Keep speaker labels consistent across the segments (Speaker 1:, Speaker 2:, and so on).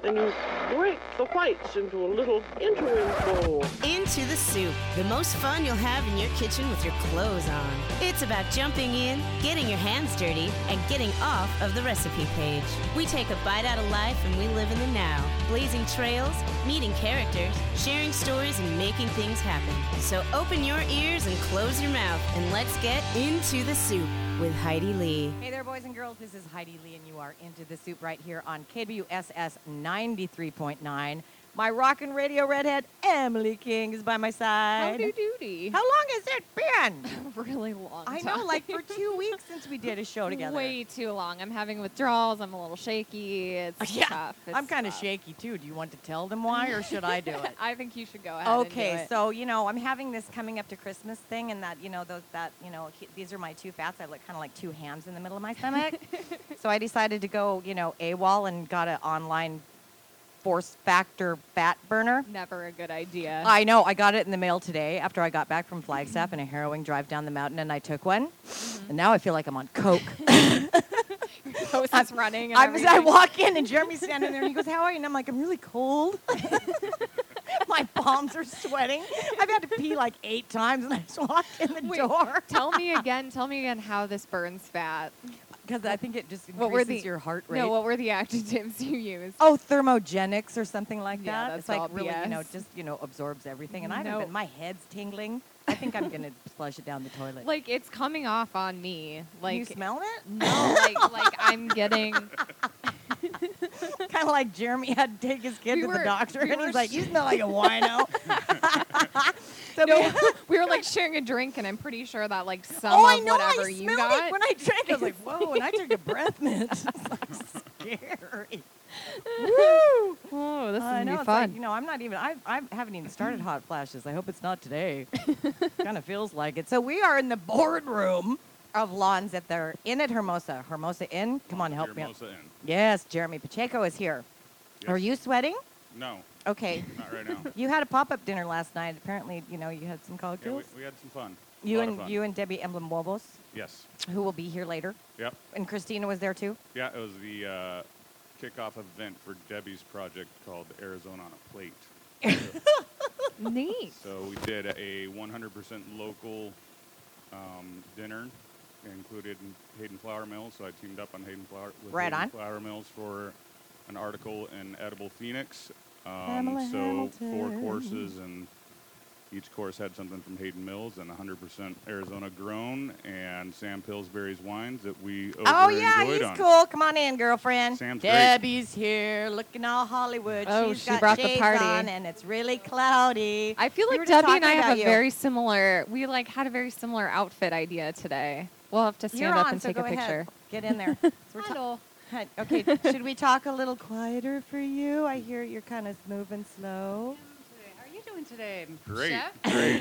Speaker 1: Then you break the whites into a little interim bowl.
Speaker 2: Into the Soup, the most fun you'll have in your kitchen with your clothes on. It's about jumping in, getting your hands dirty, and getting off of the recipe page. We take a bite out of life and we live in the now, blazing trails, meeting characters, sharing stories, and making things happen. So open your ears and close your mouth, and let's get into the soup with Heidi Lee.
Speaker 3: Hey there, boys and girls. This is Heidi Lee, and you are Into the Soup right here on KWSS 93.9. My rockin' radio redhead, Emily King, is by my side.
Speaker 4: Howdy doody.
Speaker 3: How long has it been?
Speaker 4: Really long
Speaker 3: I
Speaker 4: time.
Speaker 3: know, like for 2 weeks since we did a show together.
Speaker 4: Way too long. I'm having withdrawals. I'm a little shaky. It's tough.
Speaker 3: I'm kind of shaky, too. Do you want to tell them why, or should I do it?
Speaker 4: I think you should go ahead
Speaker 3: Okay,
Speaker 4: and do it.
Speaker 3: so, I'm having this coming up to Christmas thing, and that, these are my two fats. I look kind of like two hams in the middle of my stomach. So I decided to go, AWOL and got an online force factor fat burner.
Speaker 4: Never a good idea.
Speaker 3: I know. I got it in the mail today after I got back from Flagstaff and a harrowing drive down the mountain, and I took one. And now I feel like I'm on coke.
Speaker 4: Post is running. And
Speaker 3: I walk in, and Jeremy's standing there, and he goes, "How are you?" And I'm like, "I'm really cold." My palms are sweating. I've had to pee like 8 times, and I just walked in the door.
Speaker 4: Tell me again how this burns fat.
Speaker 3: Because I think it just increases your heart rate.
Speaker 4: No, what were the adjectives you used?
Speaker 3: Oh, thermogenics or something like
Speaker 4: Yeah,
Speaker 3: that.
Speaker 4: that's
Speaker 3: It's like
Speaker 4: all
Speaker 3: really,
Speaker 4: BS.
Speaker 3: absorbs everything. And I haven't been, my head's tingling. I think I'm going to flush it down the toilet.
Speaker 4: Like, it's coming off on me. Like,
Speaker 3: you smell it?
Speaker 4: No, like I'm getting...
Speaker 3: Kind of like Jeremy had to take his kid to the doctor, and
Speaker 4: were
Speaker 3: he's like, "You smell like a wino."
Speaker 4: We were like sharing a drink, and I'm pretty sure that like some
Speaker 3: I
Speaker 4: of
Speaker 3: know,
Speaker 4: whatever
Speaker 3: I
Speaker 4: you
Speaker 3: smelled
Speaker 4: got.
Speaker 3: it when I drank. I was like, "Whoa!" And I took a breath mint. It's like scary. Woo!
Speaker 4: Oh, this is
Speaker 3: I
Speaker 4: gonna
Speaker 3: know.
Speaker 4: be
Speaker 3: It's
Speaker 4: fun.
Speaker 3: like, I'm not even. I haven't even started hot flashes. I hope it's not today. Kind of feels like it. So we are in the boardroom of Lawns at their Inn at Hermosa. Hermosa Inn. Come on, help me out.
Speaker 5: Hermosa Inn.
Speaker 3: Yes, Jeremy Pacheco is here.
Speaker 5: Yes.
Speaker 3: Are you sweating?
Speaker 5: No,
Speaker 3: Okay.
Speaker 5: not right now.
Speaker 3: You had a pop-up dinner last night. Apparently, you had some
Speaker 5: Yeah,
Speaker 3: cocktails.
Speaker 5: we had some fun.
Speaker 3: You
Speaker 5: A lot of
Speaker 3: and
Speaker 5: fun.
Speaker 3: you and Debbie Emblem Wobos,
Speaker 5: Yes.
Speaker 3: who will be here later.
Speaker 5: Yep.
Speaker 3: And Christina was there too.
Speaker 5: Yeah, it was the kickoff event for Debbie's project called Arizona on a Plate.
Speaker 4: Neat.
Speaker 5: So we did a 100% local dinner. It included Hayden Flour Mills, so I teamed up on Hayden Flour Mills for an article in Edible Phoenix.
Speaker 3: Pamela
Speaker 5: So 4
Speaker 3: Hamilton.
Speaker 5: courses, and each course had something from Hayden Mills and 100% Arizona grown, and Sam Pillsbury's wines that we
Speaker 3: Oh yeah,
Speaker 5: enjoyed
Speaker 3: he's
Speaker 5: on.
Speaker 3: cool. Come on in, girlfriend.
Speaker 5: Sam's great.
Speaker 3: Debbie's here, looking all Hollywood.
Speaker 4: Oh,
Speaker 3: She's
Speaker 4: she
Speaker 3: got
Speaker 4: brought the
Speaker 3: shades
Speaker 4: party.
Speaker 3: on, and it's really cloudy.
Speaker 4: I feel
Speaker 3: We
Speaker 4: like
Speaker 3: were just
Speaker 4: Debbie and I
Speaker 3: talking
Speaker 4: have
Speaker 3: about
Speaker 4: a
Speaker 3: you.
Speaker 4: very similar. We like had a very similar outfit idea today. We'll have to stand
Speaker 3: You're
Speaker 4: up
Speaker 3: on,
Speaker 4: and
Speaker 3: so
Speaker 4: take
Speaker 3: go
Speaker 4: a picture.
Speaker 3: ahead. Get in there. So we're
Speaker 4: Hello.
Speaker 3: Okay, should we talk a little quieter for you? I hear you're kind of moving slow.
Speaker 6: How are you doing today,
Speaker 5: Great,
Speaker 6: Chef?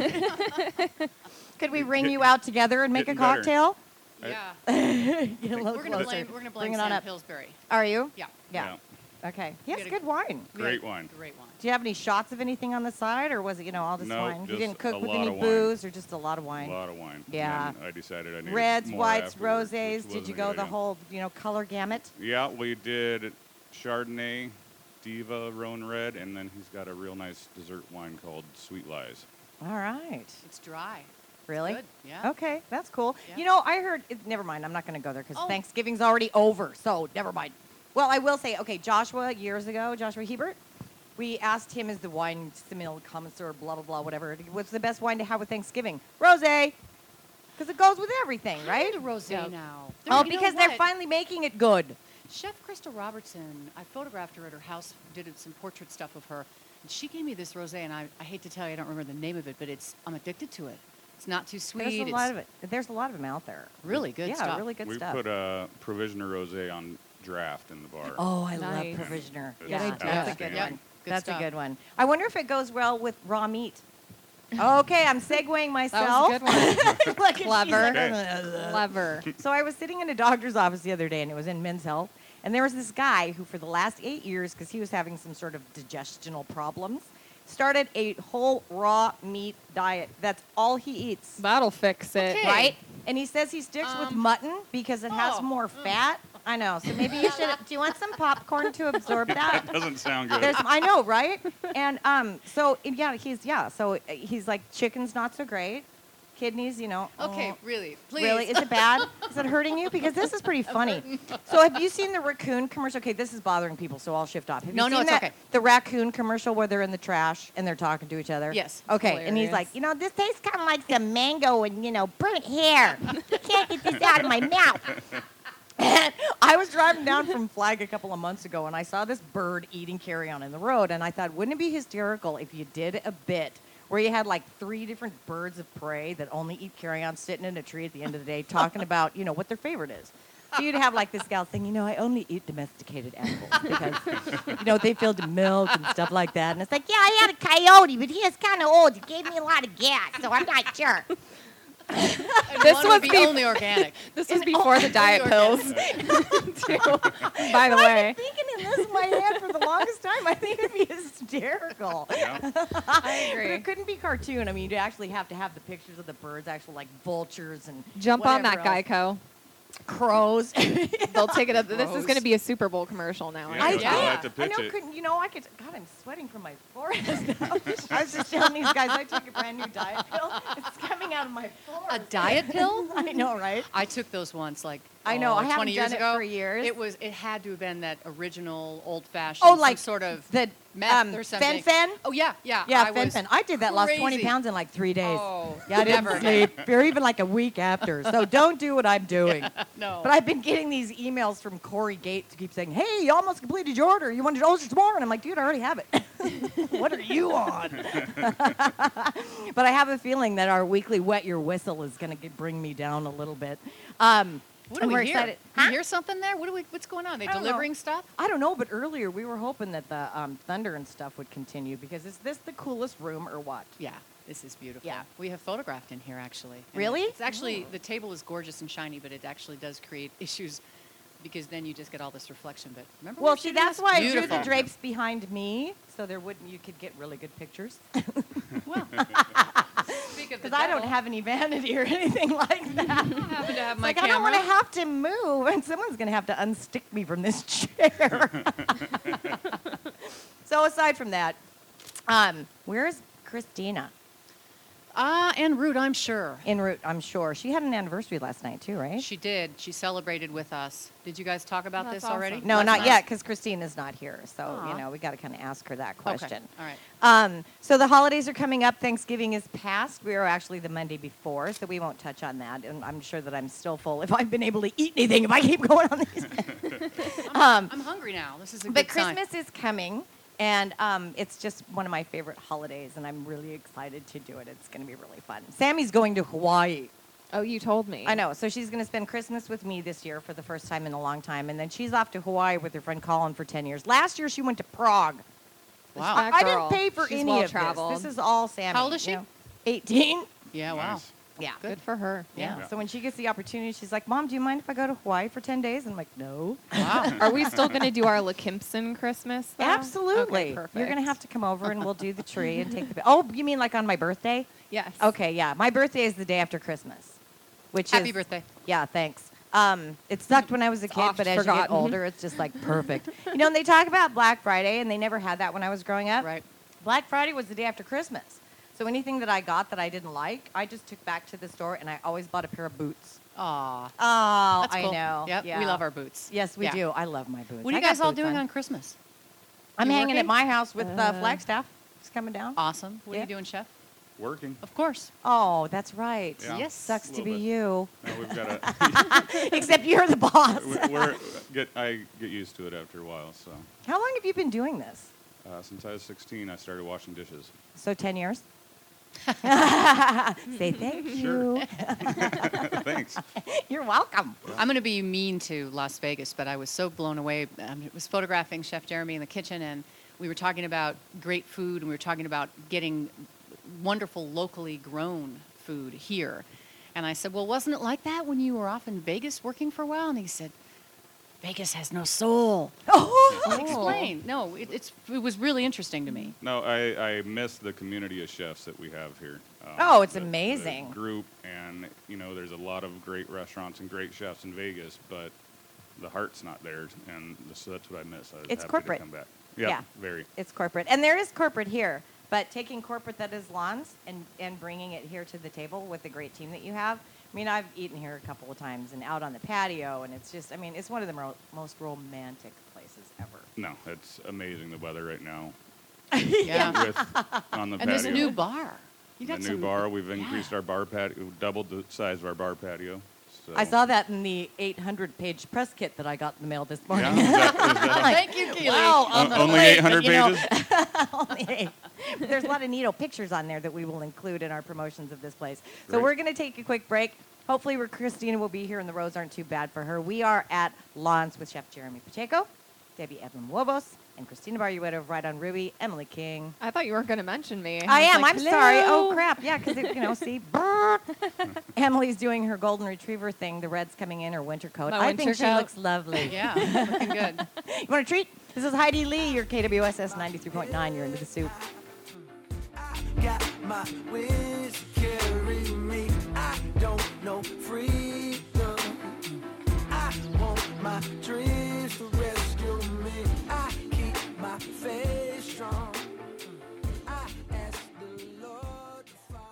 Speaker 5: great.
Speaker 3: Could we ring you out together and make a
Speaker 5: Getting better.
Speaker 3: cocktail?
Speaker 6: Yeah.
Speaker 3: Get a little
Speaker 6: We're gonna
Speaker 3: closer.
Speaker 6: blame
Speaker 3: Bring it on
Speaker 6: Sam
Speaker 3: up.
Speaker 6: Pillsbury.
Speaker 3: Are you?
Speaker 6: Yeah.
Speaker 3: Yeah. Okay. He has
Speaker 6: had a-
Speaker 3: good wine.
Speaker 5: Great wine.
Speaker 6: Great wine.
Speaker 3: Do you have any shots of anything on the side, or was it, all this
Speaker 5: No,
Speaker 3: wine? You
Speaker 5: just
Speaker 3: didn't cook
Speaker 5: a
Speaker 3: with
Speaker 5: lot
Speaker 3: any
Speaker 5: of wine.
Speaker 3: booze, or just a lot of
Speaker 5: A
Speaker 3: wine?
Speaker 5: lot of wine.
Speaker 3: Yeah.
Speaker 5: And I decided I needed
Speaker 3: Reds,
Speaker 5: more
Speaker 3: whites,
Speaker 5: afterwards, which
Speaker 3: rosés. Did
Speaker 5: wasn't
Speaker 3: you
Speaker 5: a
Speaker 3: go
Speaker 5: good
Speaker 3: the
Speaker 5: idea.
Speaker 3: whole, color gamut?
Speaker 5: Yeah, we did Chardonnay, Diva, Rhone Red, and then he's got a real nice dessert wine called Sweet Lies.
Speaker 3: All right.
Speaker 6: It's dry.
Speaker 3: Really?
Speaker 6: Good. Yeah.
Speaker 3: Okay, that's cool.
Speaker 6: Yeah.
Speaker 3: I heard. Never mind. I'm not going to go there because
Speaker 6: Oh.
Speaker 3: Thanksgiving's already over. So never mind. Well, I will say, okay, Joshua Hebert. We asked him as the wine connoisseur, blah blah blah, whatever. What's the best wine to have with Thanksgiving? Rosé, because it goes with everything,
Speaker 6: I
Speaker 3: right?
Speaker 6: need a rosé
Speaker 4: Yeah.
Speaker 6: now.
Speaker 3: Oh,
Speaker 6: You know
Speaker 3: because they're
Speaker 6: what?
Speaker 3: finally making it good.
Speaker 6: Chef Crystal Robertson, I photographed her at her house, did some portrait stuff of her, and she gave me this rosé, and I hate to tell you, I don't remember the name of it, but I'm addicted to it. It's not too sweet.
Speaker 3: There's a lot of it. There's a lot of them out there.
Speaker 6: Really good
Speaker 3: yeah,
Speaker 6: stuff.
Speaker 3: really good
Speaker 5: We
Speaker 3: stuff.
Speaker 5: put a Provisioner Rosé on draft in the bar.
Speaker 3: Oh, I
Speaker 4: Nice.
Speaker 3: love Provisioner.
Speaker 5: It's
Speaker 3: Yeah,
Speaker 4: idea.
Speaker 3: that's a good
Speaker 6: Yeah.
Speaker 3: one.
Speaker 6: Good
Speaker 3: That's
Speaker 6: stuff.
Speaker 3: a good one. I wonder if it goes well with raw meat. Okay, I'm segueing
Speaker 4: That
Speaker 3: myself.
Speaker 4: was a good one.
Speaker 3: Look at she's
Speaker 4: Clever.
Speaker 3: like,
Speaker 4: Clever.
Speaker 3: So I was sitting in a doctor's office the other day, and it was in Men's Health, and there was this guy who, for the last 8 years, because he was having some sort of digestional problems, started a whole raw meat diet. That's all he eats,
Speaker 4: That'll fix it.
Speaker 6: Okay.
Speaker 3: right? And he says he sticks with mutton because it has
Speaker 6: oh,
Speaker 3: more fat. I know. So maybe you should. Do you want some popcorn to absorb that?
Speaker 5: That doesn't sound good.
Speaker 3: I know, right? And so he's like, chicken's not so great. Kidneys,
Speaker 6: Okay, really, please.
Speaker 3: Really? Is it bad? Is it hurting you? Because this is pretty funny. So have you seen the raccoon commercial? Okay, this is bothering people, so I'll shift off. Have you
Speaker 6: No,
Speaker 3: seen
Speaker 6: it's okay.
Speaker 3: The raccoon commercial where they're in the trash and they're talking to each other?
Speaker 6: Yes.
Speaker 3: Okay, and he's
Speaker 4: Hilarious.
Speaker 3: like, this tastes kind of like some mango and, burnt hair. Can't get this out of my mouth. And I was driving down from Flag a couple of months ago, and I saw this bird eating carrion in the road, and I thought, wouldn't it be hysterical if you did a bit where you had like 3 different birds of prey that only eat carrion sitting in a tree at the end of the day talking about, what their favorite is. So you'd have like this gal saying, I only eat domesticated animals because, they filled milk and stuff like that. And it's like, yeah, I had a coyote, but he is kind of old. He gave me a lot of gas, so I'm not sure.
Speaker 6: This
Speaker 4: was
Speaker 6: be
Speaker 4: be-
Speaker 6: only organic.
Speaker 4: This was before the diet pills, too, by the
Speaker 3: I've
Speaker 4: way.
Speaker 3: been thinking in this in my head for the longest time. I think it'd be hysterical.
Speaker 5: Yeah.
Speaker 4: I
Speaker 3: But
Speaker 4: agree.
Speaker 3: it couldn't be cartoon. I mean, you actually have to have the pictures of the birds, actual like vultures and
Speaker 4: Jump on that,
Speaker 3: whatever else.
Speaker 4: Geico.
Speaker 3: Crows.
Speaker 4: They'll take it up. This is
Speaker 6: Gross.
Speaker 4: going to be a Super Bowl commercial now.
Speaker 5: Yeah,
Speaker 4: I
Speaker 5: that's
Speaker 4: think.
Speaker 5: how I
Speaker 6: Yeah.
Speaker 5: like to
Speaker 3: I
Speaker 5: pitch
Speaker 3: know,
Speaker 5: it.
Speaker 3: I could. God, I'm sweating from my forehead now. I was just telling these guys I took a brand new diet pill. It's coming out of my forehead.
Speaker 6: A diet pill?
Speaker 3: I know, right?
Speaker 6: I took those once, like
Speaker 3: I know, I haven't
Speaker 6: 20 years
Speaker 3: done it
Speaker 6: ago.
Speaker 3: for years.
Speaker 6: It had to have been that original old-fashioned,
Speaker 3: Oh,
Speaker 6: some
Speaker 3: like
Speaker 6: sort of
Speaker 3: the
Speaker 6: meth or something.
Speaker 3: Fen-Phen?
Speaker 6: Oh yeah.
Speaker 3: Yeah,
Speaker 6: I was
Speaker 3: Fen-Phen. I did that, lost 20
Speaker 6: crazy.
Speaker 3: pounds in like 3 days.
Speaker 6: Oh,
Speaker 3: Yeah, I didn't
Speaker 6: never
Speaker 3: sleep, or even like a week after. So don't do what I'm doing.
Speaker 6: No.
Speaker 3: But I've been getting these emails from Corey Gates to keep saying, hey, you almost completed your order. You wanted to order some more? And I'm like, dude, I already have it. What are you on? But I have a feeling that our weekly Wet Your Whistle is going to bring me down a little bit.
Speaker 6: What do
Speaker 3: and
Speaker 6: we
Speaker 3: we're
Speaker 6: hear?
Speaker 3: excited.
Speaker 6: You hear something there? What's going on? They
Speaker 3: I don't know.
Speaker 6: delivering stuff?
Speaker 3: I don't know, but earlier we were hoping that the thunder and stuff would continue because is this the coolest room or what?
Speaker 6: Yeah. This is beautiful.
Speaker 3: Yeah.
Speaker 6: We have photographed in here actually. And
Speaker 3: Really?
Speaker 6: It's actually the table is gorgeous and shiny, but it actually does create issues because then you just get all this reflection. But remember? we
Speaker 3: Well,
Speaker 6: were
Speaker 3: see,
Speaker 6: shooting
Speaker 3: that's
Speaker 6: this?
Speaker 3: why I drew
Speaker 6: Beautiful.
Speaker 3: the drapes behind me, so you could get really good pictures.
Speaker 6: Well, speak of the
Speaker 3: Because I don't
Speaker 6: devil,
Speaker 3: have any vanity or anything like that.
Speaker 6: I happen to have my
Speaker 3: Like, I
Speaker 6: camera.
Speaker 3: don't want to have to move, and someone's going to have to unstick me from this chair. So aside from that, where's Christina?
Speaker 6: En route, I'm sure.
Speaker 3: En route, I'm sure. She had an anniversary last night, too, right?
Speaker 6: She did. She celebrated with us. Did you guys talk about
Speaker 4: That's
Speaker 6: this
Speaker 4: awesome.
Speaker 6: already?
Speaker 3: No,
Speaker 6: Last
Speaker 3: not
Speaker 6: night?
Speaker 3: yet, because Christina's not here. So,
Speaker 6: Aw.
Speaker 3: we got to kind of ask her that
Speaker 6: Okay.
Speaker 3: question.
Speaker 6: All right.
Speaker 3: So the holidays are coming up. Thanksgiving is past. We are actually the Monday before, so we won't touch on that. And I'm sure that I'm still full if I've been able to eat anything if I keep going on these.
Speaker 6: I'm hungry now. This is a
Speaker 3: But
Speaker 6: good sign.
Speaker 3: Christmas is coming, and it's just one of my favorite holidays, and I'm really excited to do it. It's going to be really fun. Sammy's going to Hawaii.
Speaker 4: Oh, you told me.
Speaker 3: I know. So she's going to spend Christmas with me this year for the first time in a long time, and then she's off to Hawaii with her friend Colin for 10 years. Last year she went to Prague.
Speaker 6: Wow.
Speaker 4: That
Speaker 3: I didn't
Speaker 4: girl.
Speaker 3: pay for
Speaker 4: She's
Speaker 3: any of
Speaker 4: well-traveled.
Speaker 3: this. This is all Sammy.
Speaker 6: How old is she?
Speaker 3: 18.
Speaker 6: Yeah, wow.
Speaker 5: Nice.
Speaker 3: Yeah.
Speaker 4: Good for her.
Speaker 3: Yeah.
Speaker 5: Yeah.
Speaker 3: So when she gets the opportunity, she's like, Mom, do you mind if I go to Hawaii for 10 days? And I'm like, no.
Speaker 6: Wow.
Speaker 4: Are we still going to do our Lekimpson Christmas? Though?
Speaker 3: Absolutely.
Speaker 4: Okay, perfect.
Speaker 3: You're going to have to come over and we'll do the tree and take the. Oh, you mean like on my birthday?
Speaker 4: Yes.
Speaker 3: Okay, yeah. My birthday is the day after Christmas, which
Speaker 6: Happy
Speaker 3: is.
Speaker 6: birthday.
Speaker 3: Yeah, thanks. It sucked when I was a kid,
Speaker 4: oft
Speaker 3: but as you get
Speaker 4: forgotten.
Speaker 3: older, it's just like perfect. And they talk about Black Friday, and they never had that when I was growing up.
Speaker 6: Right.
Speaker 3: Black Friday was the day after Christmas. So anything that I got that I didn't like, I just took back to the store, and I always bought a pair of boots.
Speaker 6: Aw.
Speaker 3: Oh,
Speaker 6: That's cool.
Speaker 3: I know.
Speaker 6: Yep.
Speaker 3: Yeah.
Speaker 6: We love our boots.
Speaker 3: Yes, we
Speaker 6: Yeah.
Speaker 3: do. I love my boots.
Speaker 6: What are
Speaker 3: I
Speaker 6: you
Speaker 3: got
Speaker 6: guys all
Speaker 3: boots
Speaker 6: doing on Christmas?
Speaker 3: I'm
Speaker 6: You
Speaker 3: hanging at
Speaker 6: working?
Speaker 3: my house with Flagstaff. He's coming down.
Speaker 6: Awesome. What are
Speaker 3: Yeah.
Speaker 6: you doing, Chef?
Speaker 5: Working.
Speaker 6: Of course.
Speaker 3: Oh, that's right.
Speaker 5: Yeah.
Speaker 6: Yes.
Speaker 3: Sucks
Speaker 5: A
Speaker 3: to be
Speaker 5: little
Speaker 3: you.
Speaker 5: Now we've got to.
Speaker 3: Except you're the boss.
Speaker 5: I get used to it after a while. So
Speaker 3: How long have you been doing this?
Speaker 5: since I was 16, I started washing dishes.
Speaker 3: So 10 years? Say thank you.
Speaker 5: Sure. Thanks.
Speaker 3: You're welcome.
Speaker 6: I'm going to be mean to Las Vegas, but I was so blown away. I was photographing Chef Jeremy in the kitchen, and we were talking about great food, and we were talking about getting wonderful locally grown food here. And I said, well, wasn't it like that when you were off in Vegas working for a while? And he said, Vegas has no soul.
Speaker 3: Oh,
Speaker 6: Explain. No, it was really interesting to me.
Speaker 5: No, I miss the community of chefs that we have here.
Speaker 3: Oh, it's
Speaker 5: the
Speaker 3: amazing.
Speaker 5: group, and there's a lot of great restaurants and great chefs in Vegas, but the heart's not there, and so that's what I miss. I was
Speaker 3: It's
Speaker 5: happy
Speaker 3: corporate.
Speaker 5: to come back. Yeah,
Speaker 3: Yeah.
Speaker 5: very.
Speaker 3: It's corporate. And there is corporate here. But taking corporate that is Lawns and bringing it here to the table with the great team that you have. I mean, I've eaten here a couple of times and out on the patio, and it's just, I mean, it's one of the most romantic places ever.
Speaker 5: No, it's amazing the weather right now.
Speaker 6: Yeah.
Speaker 5: On the
Speaker 6: And
Speaker 5: patio.
Speaker 6: this new bar. You
Speaker 5: The
Speaker 6: got
Speaker 5: new
Speaker 6: some
Speaker 5: bar, we've increased our bar patio, doubled the size of our bar patio. So.
Speaker 3: I saw that in the 800-page press kit that I got in the mail this morning.
Speaker 5: Yeah, is that
Speaker 6: Thank you, Keely.
Speaker 3: Wow, on the
Speaker 5: only
Speaker 3: plate,
Speaker 5: 800
Speaker 3: but, you know,
Speaker 5: pages?
Speaker 3: only 8. There's a lot of neato pictures on there that we will include in our promotions of this place. So
Speaker 5: Great.
Speaker 3: we're going to take a quick break. Hopefully, Christina will be here and the roads aren't too bad for her. We are at Lawns with Chef Jeremy Pacheco, Debbie Edwin-Huevos, and Christina Barrueta of Right on Ruby, Emily King.
Speaker 4: I thought you weren't going to mention me.
Speaker 3: I
Speaker 4: was
Speaker 3: am.
Speaker 4: like,
Speaker 3: I'm sorry. Oh,
Speaker 4: "Hello."
Speaker 3: crap. Yeah, because, see. Emily's doing her golden retriever thing. The red's coming in, her winter coat.
Speaker 4: My
Speaker 3: I
Speaker 4: winter
Speaker 3: think she
Speaker 4: coat.
Speaker 3: looks lovely.
Speaker 6: Yeah, looking good.
Speaker 3: You want a treat? This is Heidi Lee, your KWSS 93.9. You're into the soup.
Speaker 7: Got my wings to carry me. I don't know freedom. I want my dreams to rescue me. I keep my faith strong. I ask the Lord to follow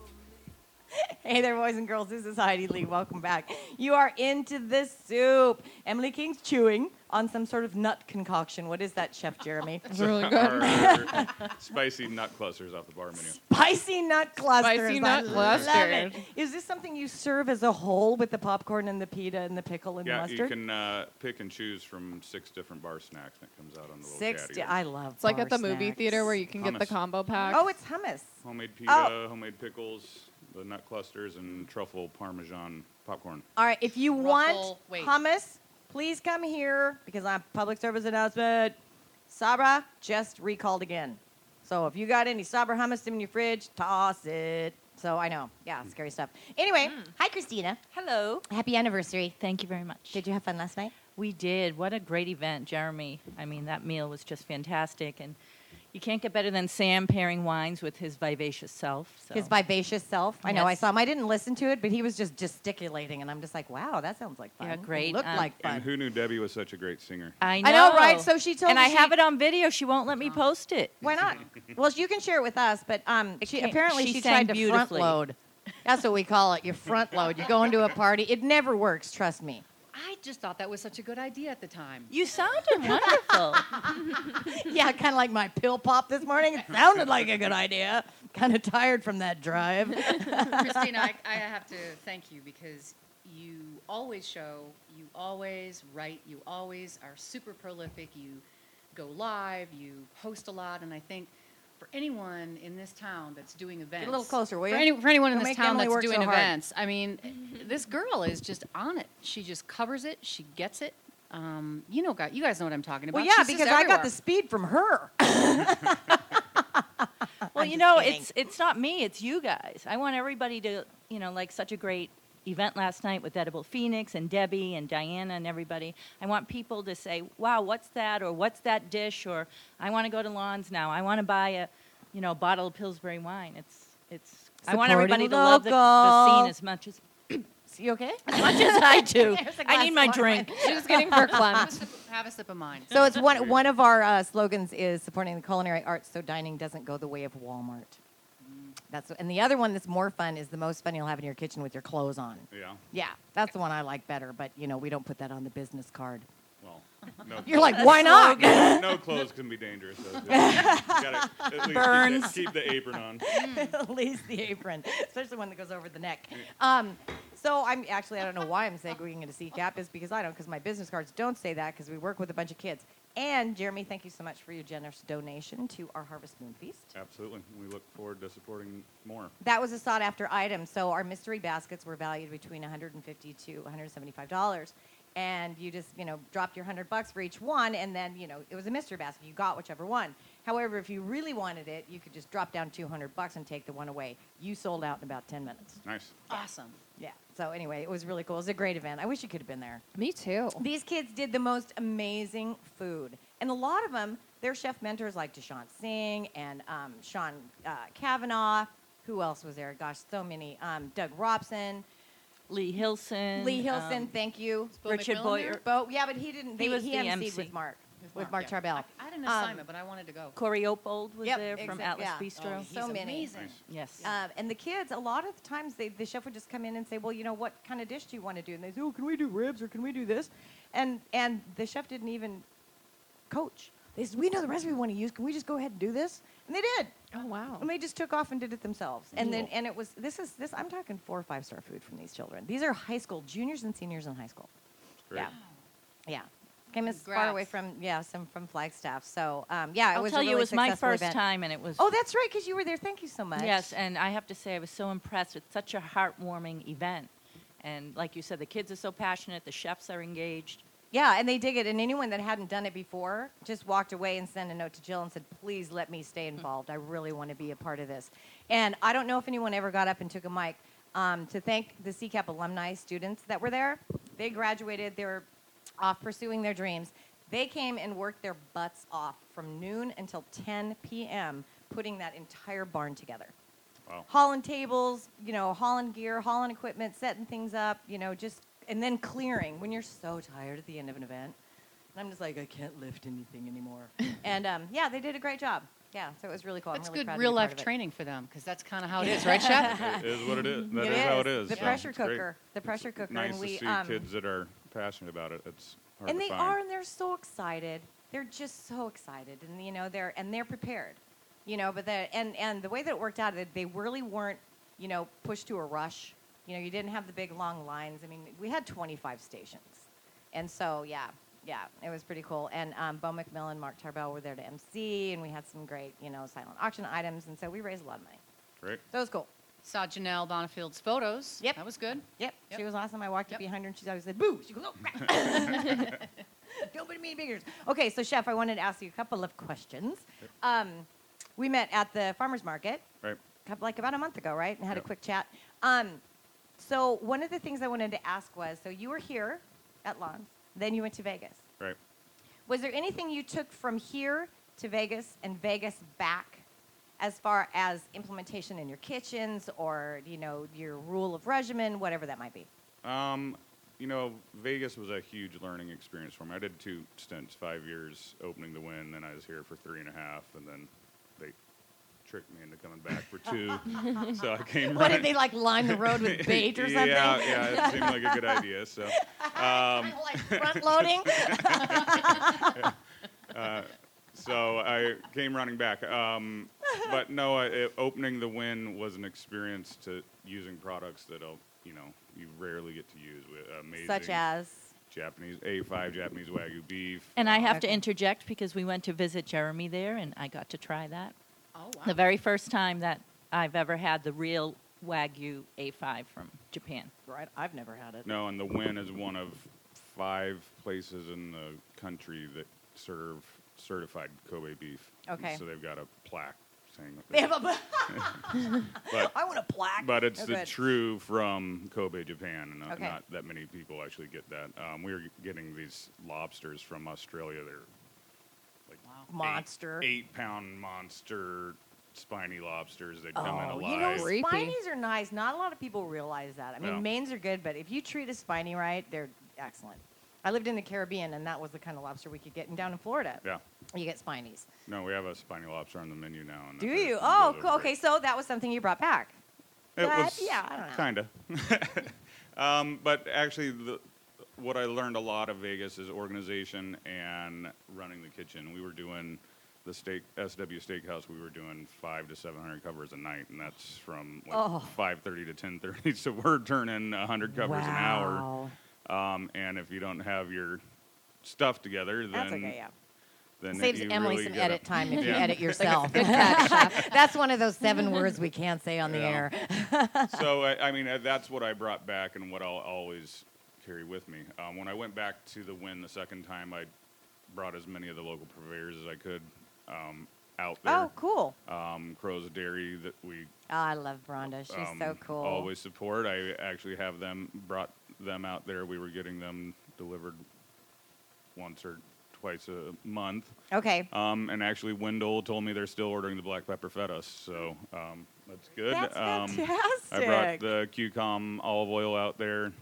Speaker 7: me.
Speaker 3: Hey there, boys and girls. This is Heidi Lee. Welcome back. You are into the soup. Emily King's chewing on some sort of nut concoction. What is that, Chef Jeremy?
Speaker 4: It's really good.
Speaker 5: Our spicy nut clusters off the bar menu.
Speaker 3: Spicy nut clusters.
Speaker 4: Spicy
Speaker 3: I
Speaker 4: nut
Speaker 3: love it.
Speaker 4: clusters.
Speaker 3: Is this something you serve as a whole with the popcorn and the pita and the pickle and the
Speaker 5: Yeah,
Speaker 3: mustard?
Speaker 5: you can pick and choose from 6 different bar snacks that comes out on the little
Speaker 3: 60.
Speaker 5: caddy.
Speaker 3: I love
Speaker 4: It's like
Speaker 3: bar
Speaker 4: at the movie
Speaker 3: snacks.
Speaker 4: theater where you can get the
Speaker 5: Hummus.
Speaker 4: combo pack.
Speaker 3: Oh, it's hummus.
Speaker 5: Homemade pita,
Speaker 3: Oh.
Speaker 5: homemade pickles, the nut clusters, and truffle parmesan popcorn.
Speaker 3: All right, if you want
Speaker 6: wait.
Speaker 3: hummus, please come here because I'm public service announcement. Sabra just recalled again. So if you got any Sabra hummus in your fridge, toss it. So I know. Yeah, scary stuff. Anyway, hi, Christina.
Speaker 8: Hello.
Speaker 3: Happy anniversary.
Speaker 8: Thank you very much.
Speaker 3: Did you have fun last night?
Speaker 8: We did. What a great event, Jeremy. I mean, that meal was just fantastic. And you can't get better than Sam pairing wines with his vivacious self. So.
Speaker 3: His vivacious self. I know. I
Speaker 8: Yes.
Speaker 3: saw him. I didn't listen to it, but he was just gesticulating, and I'm just like, wow, that sounds like fun.
Speaker 8: Yeah, great.
Speaker 3: It looked like fun.
Speaker 5: And who knew Debbie was such a great singer?
Speaker 8: I know.
Speaker 3: I know, right? So she told
Speaker 8: and
Speaker 3: me
Speaker 8: I
Speaker 3: she-
Speaker 8: have it on video. She won't let me post it.
Speaker 3: Why not? Well, you can share it with us, but she
Speaker 8: can't-
Speaker 3: apparently
Speaker 8: she
Speaker 3: she
Speaker 8: sang
Speaker 3: tried to front
Speaker 8: beautifully.
Speaker 3: load. That's what we call it. You front load. You go into a party. It never works. Trust me.
Speaker 6: I just thought that was such a good idea at the time.
Speaker 8: You sounded wonderful.
Speaker 3: Yeah, kind of like my pill pop this morning. It sounded like a good idea. Kind of tired from that drive.
Speaker 6: Christina, I have to thank you because you always show, you always write, you always are super prolific. You go live, you post a lot, and I think for anyone in this town that's doing events,
Speaker 3: Get a little closer, will
Speaker 6: for,
Speaker 3: you?
Speaker 6: for anyone in
Speaker 3: Don't
Speaker 6: this
Speaker 3: make
Speaker 6: town
Speaker 3: Emily
Speaker 6: that's
Speaker 3: work
Speaker 6: doing
Speaker 3: so hard.
Speaker 6: events, I mean, this girl is just on it. She just covers it. She gets it. You guys know what I'm talking about.
Speaker 3: Well, yeah,
Speaker 6: She's just
Speaker 3: because I got
Speaker 6: everywhere.
Speaker 3: the speed from her.
Speaker 8: Well,
Speaker 3: I'm
Speaker 8: you
Speaker 3: just
Speaker 8: know,
Speaker 3: kidding.
Speaker 8: it's not me, it's you guys. I want everybody to, like such a great event last night with Edible Phoenix and Debbie and Diana and everybody. I want people to say, wow, what's that? Or what's that dish? Or I want to go to Lawns now. I want to buy a bottle of Pillsbury wine. It's. I want everybody to love the
Speaker 3: local.
Speaker 8: scene as much as
Speaker 3: You okay?
Speaker 8: as much as I do.
Speaker 3: There's a
Speaker 8: I
Speaker 3: glass
Speaker 8: need my
Speaker 3: of wine.
Speaker 8: drink.
Speaker 4: She's getting verklempt.
Speaker 6: Have a sip of mine.
Speaker 3: So it's one of our slogans is supporting the culinary arts so dining doesn't go the way of Walmart. And the other one that's more fun is the most fun you'll have in your kitchen with your clothes on.
Speaker 5: Yeah.
Speaker 3: Yeah, that's the one I like better, but we don't put that on the business card.
Speaker 5: Well, no.
Speaker 3: You're like, why not?
Speaker 5: No clothes can be dangerous. Though. Gotta at least
Speaker 8: Burns.
Speaker 5: keep the apron on.
Speaker 3: At least the apron, especially one that goes over the neck. So I don't know why I'm segueing into CCAP is because because my business cards don't say that because we work with a bunch of kids. And Jeremy, thank you so much for your generous donation to our Harvest Moon Feast.
Speaker 5: Absolutely. We look forward to supporting more.
Speaker 3: That was a sought-after item. So our mystery baskets were valued between $150 to $175. And you just, dropped your $100 for each one, and then, it was a mystery basket. You got whichever one. However, if you really wanted it, you could just drop down $200 and take the one away. You sold out in about 10 minutes.
Speaker 5: Nice.
Speaker 6: Awesome.
Speaker 3: Yeah. So anyway, it was really cool. It was a great event. I wish you could have been there.
Speaker 4: Me too.
Speaker 3: These kids did the most amazing food. And a lot of them, they're chef mentors like Deshaun Singh and Sean Kavanaugh. Who else was there? Gosh, so many. Doug Robson.
Speaker 8: Lee Hilson.
Speaker 3: Lee Hilson, thank you.
Speaker 6: Bo
Speaker 8: Richard
Speaker 6: McMillan
Speaker 8: Boyer.
Speaker 6: there?
Speaker 3: Bo, yeah, but he didn't.
Speaker 8: He was
Speaker 3: he
Speaker 8: the
Speaker 3: emceed
Speaker 8: MC.
Speaker 3: with Mark. With Mark
Speaker 6: yeah.
Speaker 3: Tarbell.
Speaker 6: I had an assignment, but I wanted to go.
Speaker 8: Corey Opold was
Speaker 3: Yep,
Speaker 8: there from
Speaker 3: exact-
Speaker 8: Atlas
Speaker 3: yeah.
Speaker 8: Bistro.
Speaker 6: He's
Speaker 3: So many.
Speaker 6: amazing.
Speaker 8: Yes.
Speaker 3: And the kids, a lot of the times, the chef would just come in and say, well, you know, what kind of dish do you want to do? And they say, oh, can we do ribs or can we do this? And the chef didn't even coach. They said, we know the recipe we want to use. Can we just go ahead and do this? And they did.
Speaker 4: Oh, wow.
Speaker 3: And they just took off and did it themselves. And then, and it was, I'm talking 4 or 5 star food from these children. These are high school, juniors and seniors in high school.
Speaker 5: Great.
Speaker 3: Yeah. Yeah. Came as far
Speaker 6: Congrats.
Speaker 3: away from Flagstaff. So, yeah, it
Speaker 8: I'll
Speaker 3: was
Speaker 8: tell
Speaker 3: a
Speaker 8: you,
Speaker 3: really
Speaker 8: it was my
Speaker 3: successful
Speaker 8: first
Speaker 3: event.
Speaker 8: time, and it was.
Speaker 3: Oh, that's right, because you were there. Thank you so much.
Speaker 8: Yes, and I have to say, I was so impressed. It's such a heartwarming event. And like you said, the kids are so passionate, the chefs are engaged.
Speaker 3: Yeah, and they dig it. And anyone that hadn't done it before just walked away and sent a note to Jill and said, please let me stay involved. I really want to be a part of this. And I don't know if anyone ever got up and took a mic to thank the CCAP alumni students that were there. They graduated. They were off pursuing their dreams. They came and worked their butts off from noon until 10 p.m. putting that entire barn together.
Speaker 5: Wow.
Speaker 3: Hauling tables, you know, hauling gear, hauling equipment, setting things up, you know, just, and then clearing when you're so tired at the end of an event. And I'm just like, I can't lift anything anymore. And yeah, they did a great job. Yeah, so it was really cool.
Speaker 6: That's
Speaker 3: I'm really
Speaker 6: good
Speaker 3: proud to be
Speaker 6: real
Speaker 3: part
Speaker 6: life
Speaker 3: of it.
Speaker 6: training for them, because that's kind of how it is, right, Chef?
Speaker 5: It is what it is. That
Speaker 3: It
Speaker 5: is how it is.
Speaker 3: The
Speaker 5: so
Speaker 3: pressure
Speaker 5: it's great.
Speaker 3: cooker. The pressure cooker.
Speaker 5: Nice
Speaker 3: and we,
Speaker 5: to see kids that are passionate about it. It's hard
Speaker 3: and
Speaker 5: to
Speaker 3: they
Speaker 5: find.
Speaker 3: are, and they're so excited. They're just so excited, and you know, they're prepared, you know. But and the way that it worked out, they really weren't, you know, pushed to a rush. You know, you didn't have the big long lines. I mean, we had 25 stations, and so yeah, it was pretty cool. And Bo McMillan, Mark Tarbell were there to MC, and we had some great, you know, silent auction items, and so we raised a lot of money.
Speaker 5: Great.
Speaker 3: So it was cool.
Speaker 6: Saw Janelle Bonifield's photos.
Speaker 3: Yep.
Speaker 6: That was good.
Speaker 3: Yep,
Speaker 6: Yep.
Speaker 3: she was awesome. I walked up
Speaker 6: Yep.
Speaker 3: behind her and she always said, boo. She goes, oh, crap. Don't put me in figures. Okay, so Chef, I wanted to ask you a couple of questions. We met at the farmer's market
Speaker 5: Right.
Speaker 3: like about a month ago, right? And had a
Speaker 5: Yep.
Speaker 3: quick chat. So one of the things I wanted to ask was, so you were here at Lons, then you went to Vegas.
Speaker 5: Right.
Speaker 3: Was there anything you took from here to Vegas and Vegas back as far as implementation in your kitchens or, you know, your rule of regimen, whatever that might be?
Speaker 5: You know, Vegas was a huge learning experience for me. I did 2 stints, 5 years opening the Wynn, then I was here for 3.5, and then they tricked me into coming back for 2. So I came
Speaker 3: What,
Speaker 5: running.
Speaker 3: did they like line the road with bait or something?
Speaker 5: Yeah, it seemed like a good idea. So,
Speaker 3: Like front loading?
Speaker 5: so I came running back. But no, opening the Wynn was an experience to using products that you rarely get to use. With amazing,
Speaker 3: Such as?
Speaker 5: Japanese A5 Japanese Wagyu beef.
Speaker 8: And I have
Speaker 3: Okay.
Speaker 8: to interject because we went to visit Jeremy there, and I got to try that.
Speaker 6: Oh, wow.
Speaker 8: The very first time that I've ever had the real Wagyu A5 from Japan.
Speaker 3: Right, I've never had it.
Speaker 5: No, and the Wynn is one of 5 places in the country that serve certified Kobe beef.
Speaker 3: Okay.
Speaker 5: So they've got a plaque saying that.
Speaker 3: They have a,
Speaker 5: But
Speaker 3: I want a plaque.
Speaker 5: But it's
Speaker 3: Oh,
Speaker 5: the
Speaker 3: good.
Speaker 5: true from Kobe, Japan, and
Speaker 3: Okay.
Speaker 5: not that many people actually get that. We were getting these lobsters from Australia. They're like
Speaker 3: Monster.
Speaker 5: 8-pound monster spiny lobsters. They'd come in
Speaker 3: Oh,
Speaker 5: alive.
Speaker 3: you know,
Speaker 4: Creepy.
Speaker 3: spinies are nice. Not a lot of people realize that. I mean,
Speaker 5: No.
Speaker 3: Maines are good, but if you treat a spiny right, they're excellent. I lived in the Caribbean, and that was the kind of lobster we could get. And down in Florida,
Speaker 5: Yeah.
Speaker 3: you get spinies.
Speaker 5: No, we have a spiny lobster on the menu now. And
Speaker 3: Do
Speaker 5: those-
Speaker 3: you?
Speaker 5: those
Speaker 3: Oh,
Speaker 5: are
Speaker 3: cool. Okay,
Speaker 5: great.
Speaker 3: so that was something you brought back.
Speaker 5: It
Speaker 3: But,
Speaker 5: was
Speaker 3: yeah, I don't know.
Speaker 5: kind of. But actually, what I learned a lot of Vegas is organization and running the kitchen. We were doing the SW Steakhouse. We were doing 500 to 700 covers a night, and that's from like 5:30 to 10:30. So we're turning 100 covers an hour. And if you don't have your stuff together, then
Speaker 3: That's okay, yeah.
Speaker 5: then
Speaker 3: Saves
Speaker 5: you
Speaker 3: Emily
Speaker 5: really
Speaker 3: some
Speaker 5: gotta-
Speaker 3: edit time if you
Speaker 5: Yeah.
Speaker 3: edit yourself. That's one of those 7 words we can't say on the
Speaker 5: Yeah.
Speaker 3: air.
Speaker 5: So, I mean, that's what I brought back and what I'll always carry with me. When I went back to the Wynn the second time, I brought as many of the local purveyors as I could out there.
Speaker 3: Oh, cool.
Speaker 5: Crow's Dairy that we
Speaker 3: Oh, I love Rhonda. She's so cool.
Speaker 5: always support. I actually brought them out there. We were getting them delivered once or twice a month.
Speaker 3: Okay.
Speaker 5: And actually, Wendell told me they're still ordering the black pepper fed us, so that's good.
Speaker 3: That's fantastic.
Speaker 5: I brought the QCOM olive oil out there,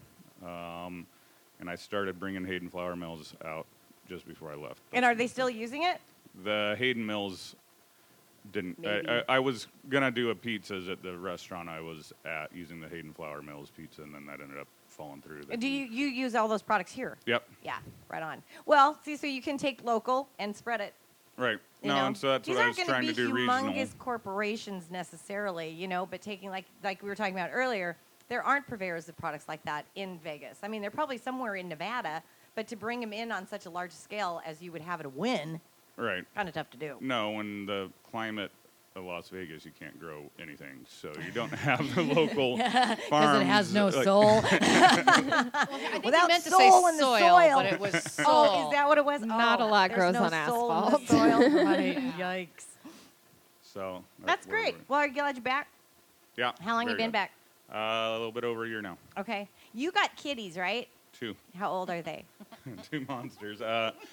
Speaker 5: and I started bringing Hayden Flour Mills out just before I left.
Speaker 3: And are they still using it?
Speaker 5: The Hayden Mills didn't.
Speaker 3: Maybe.
Speaker 5: I was gonna do a pizzas at the restaurant I was at using the Hayden Flour Mills pizza, and then that ended up falling through.
Speaker 3: Do you use all those products here?
Speaker 5: Yep.
Speaker 3: Yeah, right on. Well, see, so you can take local and spread it.
Speaker 5: Right.
Speaker 3: You
Speaker 5: No,
Speaker 3: know?
Speaker 5: and so that's
Speaker 3: These
Speaker 5: what I
Speaker 3: aren't
Speaker 5: was
Speaker 3: gonna
Speaker 5: trying to
Speaker 3: be
Speaker 5: do regional.
Speaker 3: humongous corporations necessarily, but taking like we were talking about earlier, there aren't purveyors of products like that in Vegas. I mean, they're probably somewhere in Nevada, but to bring them in on such a large scale as you would have at a Wynn,
Speaker 5: Right.
Speaker 3: kind of tough to do.
Speaker 5: No, in the climate of Las Vegas, you can't grow anything, so you don't have the local farms.
Speaker 3: Because it has no
Speaker 5: like-
Speaker 3: soul.
Speaker 6: I think
Speaker 3: Without
Speaker 6: you meant to say
Speaker 3: soul in the soil.
Speaker 6: but it was soul.
Speaker 3: Oh, is that what it was?
Speaker 4: Not a lot
Speaker 3: there's
Speaker 4: grows
Speaker 3: no
Speaker 4: on
Speaker 3: soul in
Speaker 4: asphalt.
Speaker 3: the soil. Right. Yikes.
Speaker 5: So
Speaker 3: That's
Speaker 5: where
Speaker 3: great.
Speaker 5: we're-
Speaker 3: Well, I'm glad you're back.
Speaker 5: Yeah.
Speaker 3: How long you
Speaker 5: very
Speaker 3: been
Speaker 5: good.
Speaker 3: back?
Speaker 5: A little bit over a year now.
Speaker 3: Okay. You got kitties, right?
Speaker 5: 2.
Speaker 3: How old are they?
Speaker 5: 2 monsters.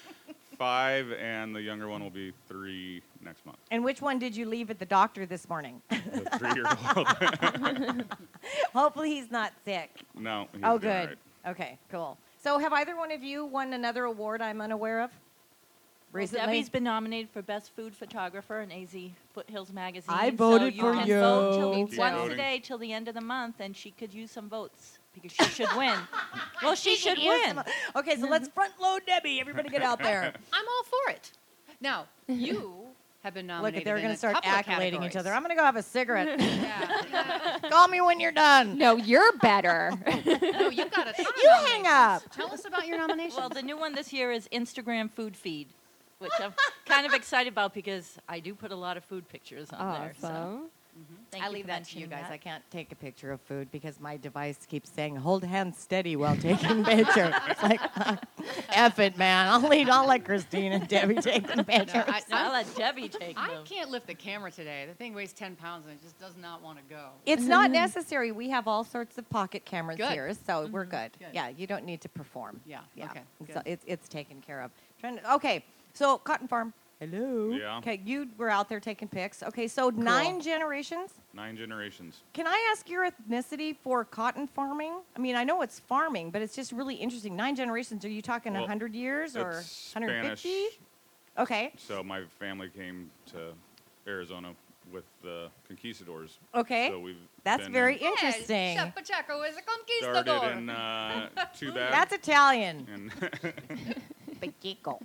Speaker 5: 5, and the younger one will be 3 next month.
Speaker 3: And which one did you leave at the doctor this morning?
Speaker 5: The 3-year-old.
Speaker 3: Hopefully he's not sick.
Speaker 5: No. He's
Speaker 3: Oh,
Speaker 5: doing all
Speaker 3: good.
Speaker 5: right.
Speaker 3: Okay, cool. So have either one of you won another award I'm unaware of?
Speaker 8: Well,
Speaker 3: Recently?
Speaker 8: Debbie's been nominated for Best Food Photographer in AZ Foothills Magazine.
Speaker 3: I voted
Speaker 8: so
Speaker 3: for
Speaker 8: you. Can
Speaker 3: you.
Speaker 8: vote till
Speaker 3: Me
Speaker 5: too.
Speaker 8: once
Speaker 5: Voting.
Speaker 8: a day till the end of the month, and she could use some votes because she should win. Well, she should
Speaker 3: could use
Speaker 8: win.
Speaker 3: some- Okay, so let's front load Debbie. Everybody get out there.
Speaker 6: I'm all for it. Now, you have been
Speaker 3: Look,
Speaker 6: nominated.
Speaker 3: they're
Speaker 6: going
Speaker 3: going
Speaker 6: to
Speaker 3: to start
Speaker 6: couple of
Speaker 3: accolating each
Speaker 6: categories.
Speaker 3: other. I'm going to go have a cigarette.
Speaker 6: Yeah.
Speaker 3: Call me when you're done.
Speaker 4: No, you're better.
Speaker 6: No, you've got a ton of
Speaker 3: You hang
Speaker 6: nominations.
Speaker 3: up.
Speaker 6: Tell us about your nomination.
Speaker 8: Well, the new one this year is Instagram Food Feed, which I'm kind of excited about because I do put a lot of food pictures on there. So
Speaker 4: Awesome.
Speaker 8: thank
Speaker 3: I
Speaker 8: you
Speaker 3: leave
Speaker 8: for
Speaker 3: that to you
Speaker 8: mentioning
Speaker 3: guys.
Speaker 8: that.
Speaker 3: I can't take a picture of food because my device keeps saying, hold hands steady while taking picture. It's like, F it, man. I'll let Christine and Debbie take the pictures.
Speaker 8: I'll let Debbie take
Speaker 6: I
Speaker 8: them.
Speaker 6: can't lift the camera today. The thing weighs 10 pounds and it just does not want to go.
Speaker 3: It's not necessary. We have all sorts of pocket cameras
Speaker 6: Good.
Speaker 3: here, so we're good.
Speaker 6: Good.
Speaker 3: Yeah, you don't need to perform.
Speaker 6: Yeah,
Speaker 3: Yeah.
Speaker 6: okay,
Speaker 3: So
Speaker 6: good.
Speaker 3: it's taken care of. Okay, so Cotton Farm. Hello.
Speaker 5: Yeah.
Speaker 3: Okay, you were out there taking pics. Okay, so 9 generations.
Speaker 5: 9 generations.
Speaker 3: Can I ask your ethnicity for cotton farming? I mean, I know it's farming, but it's just really interesting. 9 generations. Are you talking
Speaker 5: Well,
Speaker 3: 100 years or
Speaker 5: it's
Speaker 3: 150?
Speaker 5: Spanish.
Speaker 3: Okay.
Speaker 5: So my family came to Arizona with the conquistadors.
Speaker 3: Okay.
Speaker 5: So we've
Speaker 3: That's
Speaker 5: been
Speaker 3: very
Speaker 5: in-
Speaker 3: interesting.
Speaker 6: Chef Pacheco is a
Speaker 5: started
Speaker 6: conquistador.
Speaker 5: in Tubac.
Speaker 3: That's Italian.
Speaker 5: and
Speaker 3: Pacheco.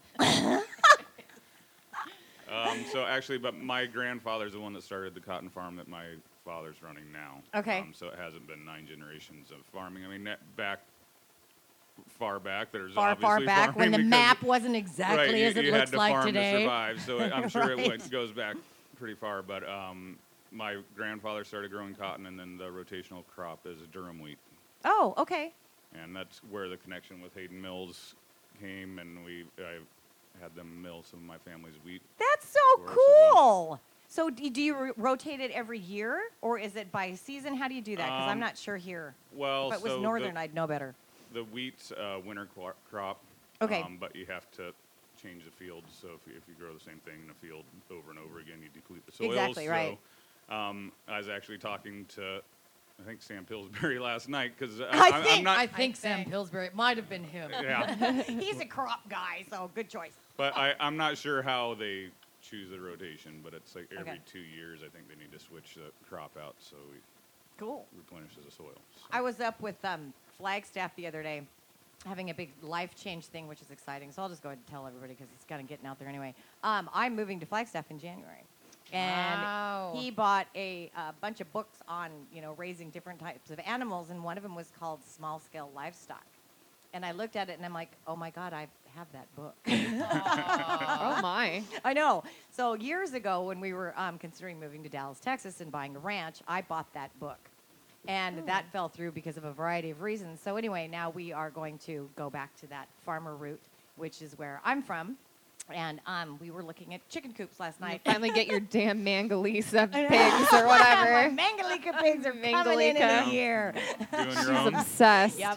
Speaker 5: so actually, but my grandfather's the one that started the cotton farm that my father's running now.
Speaker 3: Okay.
Speaker 5: So it hasn't been 9 generations of farming. I mean, far back, there's
Speaker 3: Far
Speaker 5: obviously
Speaker 3: back when the
Speaker 5: farming
Speaker 3: map
Speaker 5: because-
Speaker 3: wasn't exactly
Speaker 5: right,
Speaker 3: as it
Speaker 5: you
Speaker 3: looks
Speaker 5: had to
Speaker 3: like
Speaker 5: farm
Speaker 3: today.
Speaker 5: to survive. So I'm sure it
Speaker 3: Right.
Speaker 5: goes back pretty far. But my grandfather started growing cotton, and then the rotational crop is durum wheat,
Speaker 3: Oh, okay.
Speaker 5: and that's where the connection with Hayden Mills came, and I had them mill some of my family's wheat.
Speaker 3: That's so
Speaker 5: Of course it
Speaker 3: cool. So do you rotate it every year, or is it by season? How do you do that? Because I'm not sure here.
Speaker 5: Well,
Speaker 3: If it was
Speaker 5: so
Speaker 3: northern, I'd know better.
Speaker 5: the wheat's winter crop.
Speaker 3: Okay.
Speaker 5: But you have to change the field. So if you grow the same thing in a field over and over again, you deplete the soil.
Speaker 3: Exactly,
Speaker 5: so,
Speaker 3: right.
Speaker 5: I was actually talking to, I think, Sam Pillsbury last night because
Speaker 3: I'm
Speaker 5: not.
Speaker 3: I think Sam Pillsbury. It might have been him.
Speaker 5: Yeah.
Speaker 3: He's a crop guy, so good choice.
Speaker 5: But I'm not sure how they choose the rotation, but it's like every
Speaker 3: Okay.
Speaker 5: 2 years, I think they need to switch the crop out so we
Speaker 3: Cool.
Speaker 5: replenish the soil. So.
Speaker 3: I was up with Flagstaff the other day, having a big life change thing, which is exciting. So I'll just go ahead and tell everybody because it's kind of getting out there anyway. I'm moving to Flagstaff in January. And
Speaker 6: Wow.
Speaker 3: he bought a bunch of books on, raising different types of animals, and one of them was called Small Scale Livestock. And I looked at it, and I'm like, oh, my God, I have that book.
Speaker 4: Oh my.
Speaker 3: I know. So years ago, when we were considering moving to Dallas, Texas, and buying a ranch, I bought that book. And that fell through because of a variety of reasons. So anyway, now we are going to go back to that farmer route, which is where I'm from. And we were looking at chicken coops last
Speaker 4: You
Speaker 3: night.
Speaker 4: finally get your damn Mangalisa
Speaker 3: I know.
Speaker 4: pigs or whatever.
Speaker 3: My Mangalika pigs are coming in
Speaker 4: Mangalika.
Speaker 3: a year.
Speaker 5: Doing your
Speaker 4: She's
Speaker 5: own.
Speaker 4: obsessed.
Speaker 3: Yep.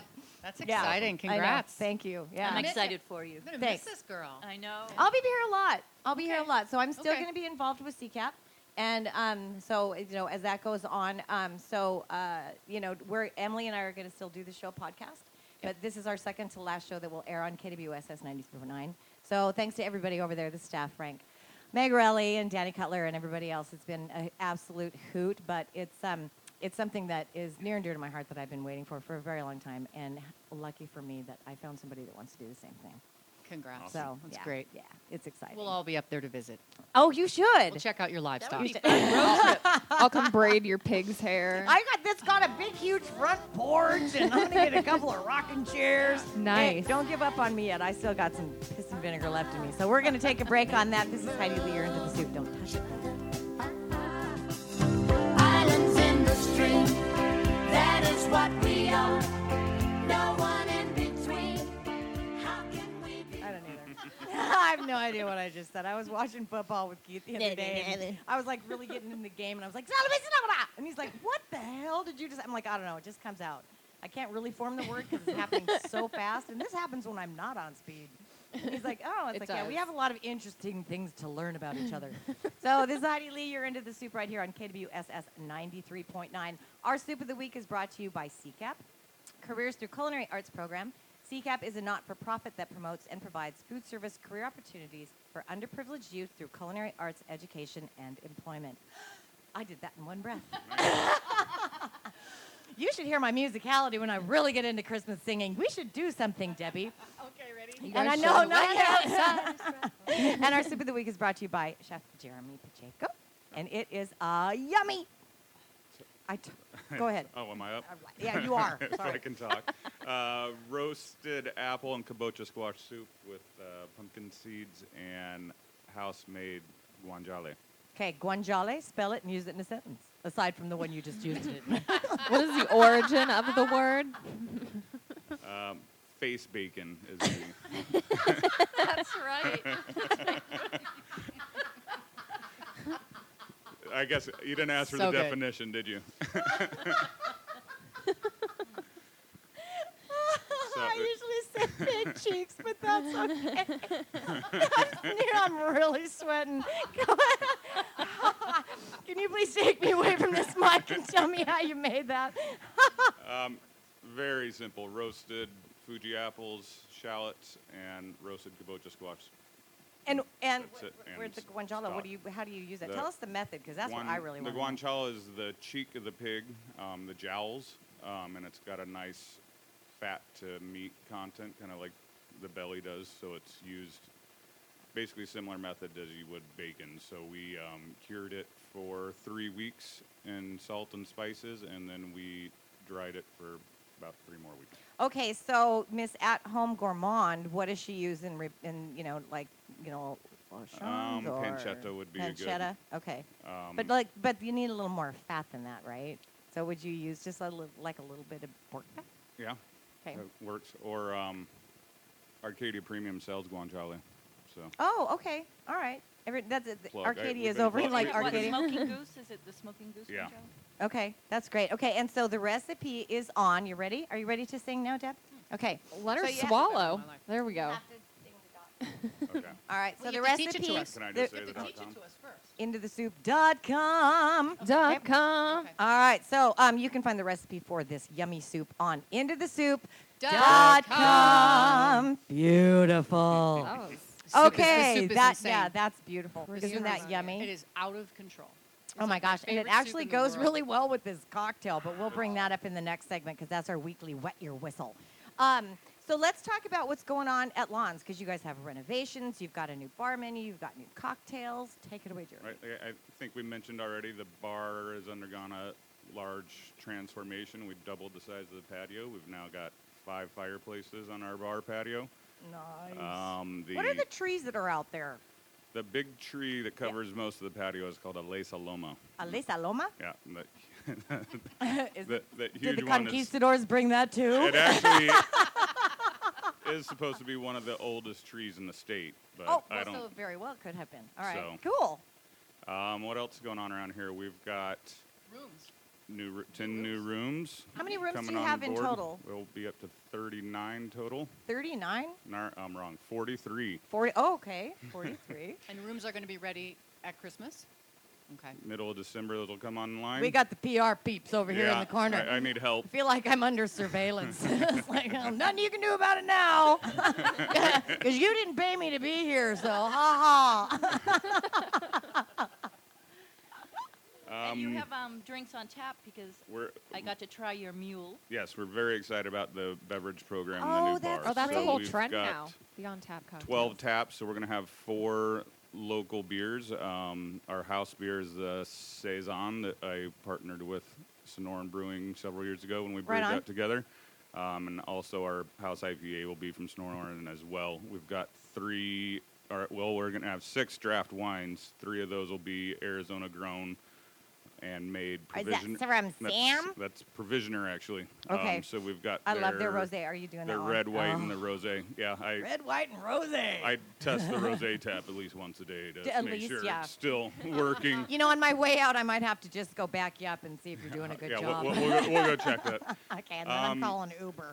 Speaker 6: That's
Speaker 3: Yeah.
Speaker 6: exciting.
Speaker 3: I know.
Speaker 6: Congrats.
Speaker 3: Thank you. Yeah.
Speaker 8: I'm excited for you.
Speaker 6: I'm going to
Speaker 3: Thanks.
Speaker 6: miss this girl.
Speaker 8: I know.
Speaker 3: I'll be here a lot. I'll be here a
Speaker 6: Okay.
Speaker 3: lot. So I'm still
Speaker 6: Okay.
Speaker 3: going to be involved with CCAP. And so, as that goes on, Emily and I are going to still do the show podcast. But this is our second to last show that will air on KWSS 90.9. So thanks to everybody over there, the staff, Frank Magarelli and Danny Cutler and everybody else. It's been an absolute hoot, but it's something that is near and dear to my heart that I've been waiting for a very long time. And lucky for me that I found somebody that wants to do the same thing.
Speaker 6: Congrats.
Speaker 3: So
Speaker 6: That's
Speaker 3: yeah,
Speaker 6: great.
Speaker 3: Yeah, it's exciting.
Speaker 6: We'll all be up there to visit.
Speaker 3: Oh, you should.
Speaker 6: We'll check out your livestock.
Speaker 4: I'll come braid your pig's hair.
Speaker 3: This got a big, huge front porch, and I'm gonna get a couple of rocking chairs.
Speaker 4: Nice.
Speaker 3: Hey, don't give up on me yet. I still got some piss and vinegar left in me. So we're gonna take a break on that. This is Heidi Lee. You're into the soup. Don't touch it.
Speaker 7: Islands in the stream, that is what we are. No one in between. How can we be?
Speaker 3: I don't either. I have no idea what I just said. I was watching football with Keith the other day. And I was like really getting in the game, and I was like, and he's like, "What the hell did you just?" I'm like, "I don't know. It just comes out. I can't really form the word because it's happening so fast, and this happens when I'm not on speed." And he's like, "Oh, it's
Speaker 4: It
Speaker 3: like yeah, we
Speaker 4: does.
Speaker 3: have a lot of interesting things to learn about each other." So this is Heidi Lee. You're into the soup right here on KWSS 93.9. Our soup of the week is brought to you by CCAP, Careers Through Culinary Arts Program. CCAP is a not-for-profit that promotes and provides food service career opportunities for underprivileged youth through culinary arts education and employment. I did that in one breath. You should hear my musicality when I really get into Christmas singing. We should do something, Debbie.
Speaker 6: Okay, ready?
Speaker 3: And I know, not yet. And our soup of the week is brought to you by Chef Jeremy Pacheco, and it is yummy. Go ahead.
Speaker 5: Oh, am I up?
Speaker 3: Yeah, you are.
Speaker 5: If I
Speaker 3: Sorry.
Speaker 5: can talk. Roasted apple and kabocha squash soup with pumpkin seeds and house-made guanciale.
Speaker 3: Okay, guanciale, spell it and use it in a sentence, aside from the one you just used it.
Speaker 4: What is the origin of the word?
Speaker 5: Face bacon is the
Speaker 8: That's right.
Speaker 5: I guess you didn't ask for
Speaker 6: So
Speaker 5: the
Speaker 6: good.
Speaker 5: definition, did you?
Speaker 3: I usually say big cheeks, but that's okay. I'm really sweating. Can you please take me away from this mic and tell me how you made that?
Speaker 5: Very simple. Roasted Fuji apples, shallots, and roasted kabocha squash.
Speaker 3: And
Speaker 5: That's it,
Speaker 3: where's the
Speaker 5: and
Speaker 3: guanciale?
Speaker 5: stock.
Speaker 3: How do you use that?
Speaker 5: The
Speaker 3: Tell us the method, because that's what I really
Speaker 5: The
Speaker 3: want.
Speaker 5: guanciale is the cheek of the pig, the jowls, and it's got a nice fat to meat content, kind of like the belly does. So it's used basically similar method as you would bacon. So we cured it for 3 weeks in salt and spices, and then we dried it for about 3 more weeks.
Speaker 3: Okay, so Miss At Home Gourmand, what does she use in Auchan or
Speaker 5: pancetta would be a good.
Speaker 3: pancetta? Okay,
Speaker 5: Um,
Speaker 3: but you need a little more fat than that, right? So would you use just a little bit of pork fat?
Speaker 5: yeah,
Speaker 3: Okay.
Speaker 5: that works. Or Arcadia Premium sells guanciale. So
Speaker 3: Oh, okay, all right.
Speaker 5: Plug.
Speaker 3: Arcadia is
Speaker 5: We've been
Speaker 3: over in
Speaker 5: plug-
Speaker 3: like
Speaker 5: we've
Speaker 8: What,
Speaker 5: been-
Speaker 3: Arcadia.
Speaker 8: smoking goose? Is it the smoking goose?
Speaker 5: Yeah.
Speaker 8: guanciale?
Speaker 3: Okay, that's great. Okay, and so the recipe is on. You ready? Are you ready to sing now, Deb? Okay.
Speaker 4: Let her
Speaker 3: So you-
Speaker 4: swallow. There we go.
Speaker 5: okay.
Speaker 3: All right. So
Speaker 6: Well,
Speaker 3: the
Speaker 6: you have to teach it
Speaker 3: recipe
Speaker 6: to us.
Speaker 5: Can I just say the
Speaker 6: Teach
Speaker 5: .com?
Speaker 6: it to us first.
Speaker 3: intothesoup.com.
Speaker 4: .com.
Speaker 6: Okay.
Speaker 3: All right. So you can find the recipe for this yummy soup on intothesoup.com. Beautiful.
Speaker 4: That was
Speaker 3: Okay,
Speaker 6: The soup is
Speaker 3: that's
Speaker 6: insane.
Speaker 3: that's beautiful.
Speaker 4: We're
Speaker 3: Isn't
Speaker 4: super
Speaker 3: that
Speaker 4: excited.
Speaker 3: yummy?
Speaker 6: It is out of control. It's
Speaker 3: Oh my
Speaker 6: like
Speaker 3: gosh, and it
Speaker 6: favorite soup
Speaker 3: actually
Speaker 6: in the
Speaker 3: goes
Speaker 6: world.
Speaker 3: really well with this cocktail, but we'll bring that up in the next segment because that's our weekly wet your whistle. So let's talk about what's going on at Lawns because you guys have renovations, you've got a new bar menu, you've got new cocktails. Take it away, Jerry.
Speaker 5: Right. I think we mentioned already the bar has undergone a large transformation. We've doubled the size of the patio. We've now got 5 fireplaces on our bar patio.
Speaker 3: Nice. What are the trees that are out there?
Speaker 5: The big tree that covers most of the patio is called a Lesa Loma.
Speaker 3: Alisa Loma?
Speaker 5: Yeah,
Speaker 3: Is-
Speaker 5: that
Speaker 3: Did
Speaker 5: huge
Speaker 3: the
Speaker 5: one is.
Speaker 3: conquistadors bring that too?
Speaker 5: It actually is supposed to be one of the oldest trees in the state, but
Speaker 3: Oh,
Speaker 5: I
Speaker 3: well,
Speaker 5: don't.
Speaker 3: so very well could have been. All right,
Speaker 5: So-
Speaker 3: cool.
Speaker 5: What else is going on around here? We've got
Speaker 6: Rooms.
Speaker 5: 10 new rooms.
Speaker 3: How many rooms do
Speaker 5: coming
Speaker 3: you
Speaker 5: on
Speaker 3: have in
Speaker 5: board.
Speaker 3: total?
Speaker 5: We'll be up to 39 total.
Speaker 3: 39?
Speaker 5: No, I'm wrong. 43.
Speaker 3: 40. Oh, okay. 43.
Speaker 6: And rooms are going to be ready at Christmas? Okay.
Speaker 5: Middle of December, those will come online.
Speaker 3: We got the PR peeps over here in the corner.
Speaker 5: I need help.
Speaker 3: I feel like I'm under surveillance. It's like, oh, nothing you can do about it now. Because you didn't pay me to be here, so ha ha.
Speaker 8: And you have drinks on tap because I got to try your mule.
Speaker 5: Yes, we're very excited about the beverage program in
Speaker 3: Oh,
Speaker 5: the new
Speaker 3: that's
Speaker 5: bar.
Speaker 4: Oh, that's
Speaker 5: So
Speaker 4: a whole
Speaker 5: we've
Speaker 4: trend
Speaker 5: got
Speaker 4: now. The on-tap cocktails.
Speaker 5: 12 taps, so we're going to have 4 local beers. Our house beer is the Saison that I partnered with Sonoran Brewing several years ago when we brewed
Speaker 3: Right on.
Speaker 5: that together. And also our house IPA will be from Sonoran as well. We've got we're going to have 6 draft wines. 3 of those will be Arizona grown and made
Speaker 3: Is that
Speaker 5: provision.
Speaker 3: from Sam?
Speaker 5: That's Provisioner, actually.
Speaker 3: Okay.
Speaker 5: So we've got
Speaker 3: I love their rosé. Are you doing
Speaker 5: their
Speaker 3: that one?
Speaker 5: red, white,
Speaker 3: Oh.
Speaker 5: and the rosé. Yeah,
Speaker 3: Red, white, and rosé.
Speaker 5: I test the rosé tap at least once a day to
Speaker 3: At
Speaker 5: make
Speaker 3: least,
Speaker 5: sure
Speaker 3: yeah.
Speaker 5: it's still working.
Speaker 3: You know, on my way out, I might have to just go back you up and see if you're doing a good
Speaker 5: Yeah,
Speaker 3: job.
Speaker 5: we'll go check that.
Speaker 3: Okay, and then I'm calling Uber.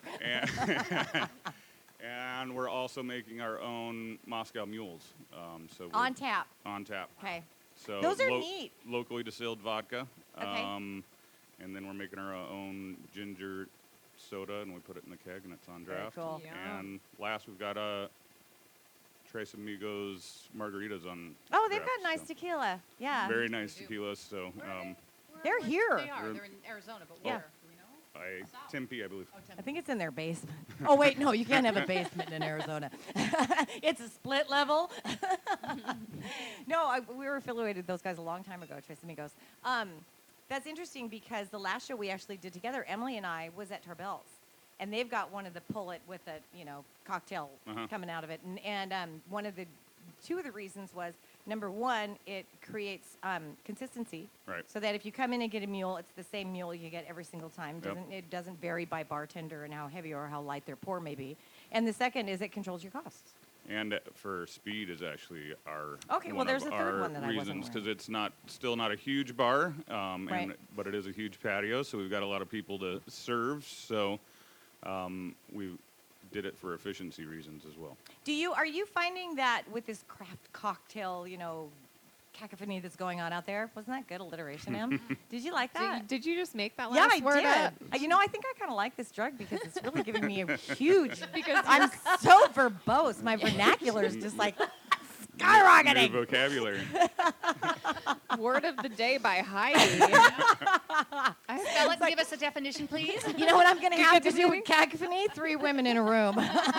Speaker 5: And we're also making our own Moscow mules. So we're
Speaker 3: On tap.
Speaker 5: On tap.
Speaker 3: Okay.
Speaker 5: So
Speaker 3: Those are neat.
Speaker 5: Locally distilled vodka.
Speaker 3: Okay.
Speaker 5: And then we're making our own ginger soda, and we put it in the keg, and it's on
Speaker 3: Very
Speaker 5: draft.
Speaker 3: cool.
Speaker 5: And last, we've got Tres Amigos margaritas on.
Speaker 3: Oh, they've
Speaker 5: draft,
Speaker 3: got nice
Speaker 5: so
Speaker 3: tequila. Yeah.
Speaker 5: Very nice tequilas. So
Speaker 3: They're here.
Speaker 6: They are.
Speaker 5: We're-
Speaker 6: They're in Arizona, but
Speaker 3: Yeah.
Speaker 6: where? Do we know?
Speaker 5: Tempe, I believe.
Speaker 6: Oh,
Speaker 3: I think it's in their basement. Oh, wait, no, you can't have a basement in Arizona. It's a split level. No, we were affiliated with those guys a long time ago, Tres Amigos. That's interesting because the last show we actually did together, Emily and I, was at Tarbell's. And they've got one of the pullet with a, cocktail coming out of it. And two of the reasons was, number one, it creates consistency.
Speaker 5: Right.
Speaker 3: So that if you come in and get a mule, it's the same mule you get every single time.
Speaker 5: Yep.
Speaker 3: It doesn't vary by bartender and how heavy or how light their pour may be. And the second is it controls your costs.
Speaker 5: And for speed is actually our
Speaker 3: Okay, well,
Speaker 5: one
Speaker 3: there's
Speaker 5: of
Speaker 3: a third
Speaker 5: our
Speaker 3: one that I wasn't
Speaker 5: reasons because
Speaker 3: aware
Speaker 5: it's still not a huge bar,
Speaker 3: Right.
Speaker 5: but it is a huge patio, so we've got a lot of people to serve. So we did it for efficiency reasons as well.
Speaker 3: Are you finding that with this craft cocktail, cacophony that's going on out there? Wasn't that good alliteration, Em? Did you like that?
Speaker 4: Did you just make that
Speaker 3: Yeah,
Speaker 4: last
Speaker 3: I
Speaker 4: word
Speaker 3: did.
Speaker 4: up?
Speaker 3: I think I kind of like this drug because it's really giving me a huge.
Speaker 4: Because
Speaker 3: I'm so verbose. My vernacular is just like skyrocketing.
Speaker 5: New vocabulary.
Speaker 4: Word of the day by Heidi.
Speaker 6: Spell it and give us a definition, please.
Speaker 3: You know what I'm going to have to do with cacophony? 3 women in a room.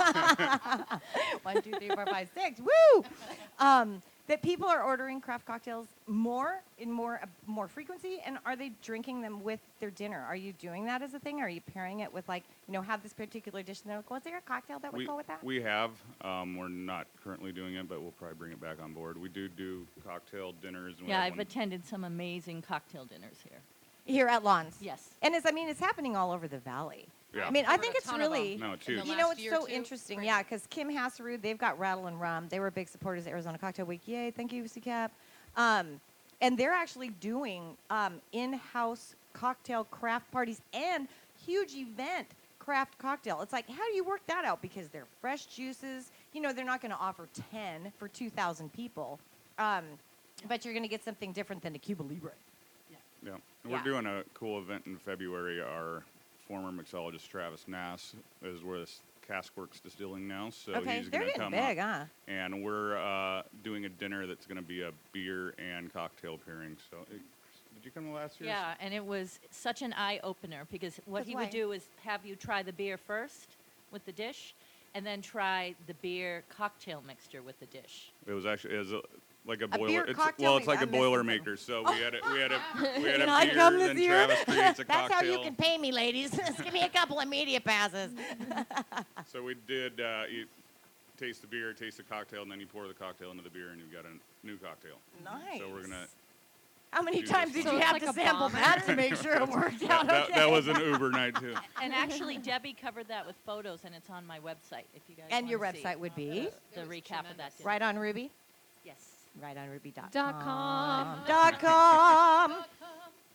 Speaker 3: 1, 2, 3, 4, 5, 6. Woo! That people are ordering craft cocktails more more frequency, and are they drinking them with their dinner? Are you doing that as a thing? Are you pairing it with have this particular dish and they're like, was there a cocktail that would go with that?
Speaker 5: We have. We're not currently doing it, but we'll probably bring it back on board. We do cocktail dinners. And we
Speaker 8: Yeah,
Speaker 5: have
Speaker 8: I've
Speaker 5: one-
Speaker 8: attended some amazing cocktail dinners here.
Speaker 3: Here at Lawns.
Speaker 8: Yes.
Speaker 3: And it's happening all over the valley.
Speaker 5: Yeah.
Speaker 3: I mean, I
Speaker 6: I've
Speaker 3: think
Speaker 6: heard a
Speaker 3: it's
Speaker 6: ton of them.
Speaker 3: really.
Speaker 5: No, it's huge.
Speaker 3: You know,
Speaker 6: last
Speaker 3: it's
Speaker 6: year,
Speaker 3: so
Speaker 6: too.
Speaker 3: interesting,
Speaker 6: Great.
Speaker 3: yeah, because Kim Hasserud, they've got Rattle and Rum. They were big supporters of Arizona Cocktail Week. Yay, thank you, CCAP. And they're actually doing in-house cocktail craft parties and huge event craft cocktail. It's like, how do you work that out? Because they're fresh juices. They're not going to offer 10 for 2,000 people. But you're going to get something different than a Cuba Libre.
Speaker 5: Yeah. And
Speaker 3: Yeah.
Speaker 5: We're doing a cool event in February. Our former mixologist Travis Nass is with Caskworks Distilling now, so
Speaker 3: Okay,
Speaker 5: he's
Speaker 3: they're
Speaker 5: going to
Speaker 3: getting
Speaker 5: come
Speaker 3: big,
Speaker 5: up.
Speaker 3: huh?
Speaker 5: And we're doing a dinner that's going to be a beer and cocktail pairing. So, did you come to last year's?
Speaker 8: Yeah, and it was such an eye opener because what
Speaker 3: 'Cause
Speaker 8: he
Speaker 3: why?
Speaker 8: would do is have you try the beer first with the dish, and then try the beer cocktail mixture with the dish.
Speaker 5: It was actually like a
Speaker 3: beer
Speaker 5: boiler.
Speaker 3: cocktail
Speaker 5: It's like
Speaker 3: mix-
Speaker 5: a
Speaker 3: I'm missing
Speaker 5: Boilermaker. So we had a
Speaker 3: Can I
Speaker 5: beer,
Speaker 3: come
Speaker 5: and
Speaker 3: this
Speaker 5: then
Speaker 3: year?
Speaker 5: Travis creates a
Speaker 3: That's
Speaker 5: cocktail.
Speaker 3: how you can pay me, ladies. Just give me a couple of media passes.
Speaker 5: So we did. You taste the beer, taste the cocktail, and then you pour the cocktail into the beer, and you've got a new cocktail.
Speaker 3: Nice.
Speaker 5: So we're gonna.
Speaker 3: How many
Speaker 5: do
Speaker 3: times
Speaker 5: this
Speaker 3: did
Speaker 5: one.
Speaker 3: you
Speaker 4: So
Speaker 3: have
Speaker 4: it's
Speaker 3: to
Speaker 4: like a
Speaker 3: sample
Speaker 4: bomber.
Speaker 3: that to make sure it worked out okay?
Speaker 5: That was an Uber night too.
Speaker 8: And actually, Debbie covered that with photos, and it's on my website if you guys
Speaker 3: And your
Speaker 8: wanna see
Speaker 3: website would be?
Speaker 8: the recap of that. dinner.
Speaker 3: Right on Ruby?
Speaker 8: Yes.
Speaker 3: Right on Ruby.com.
Speaker 4: .com.
Speaker 3: .com.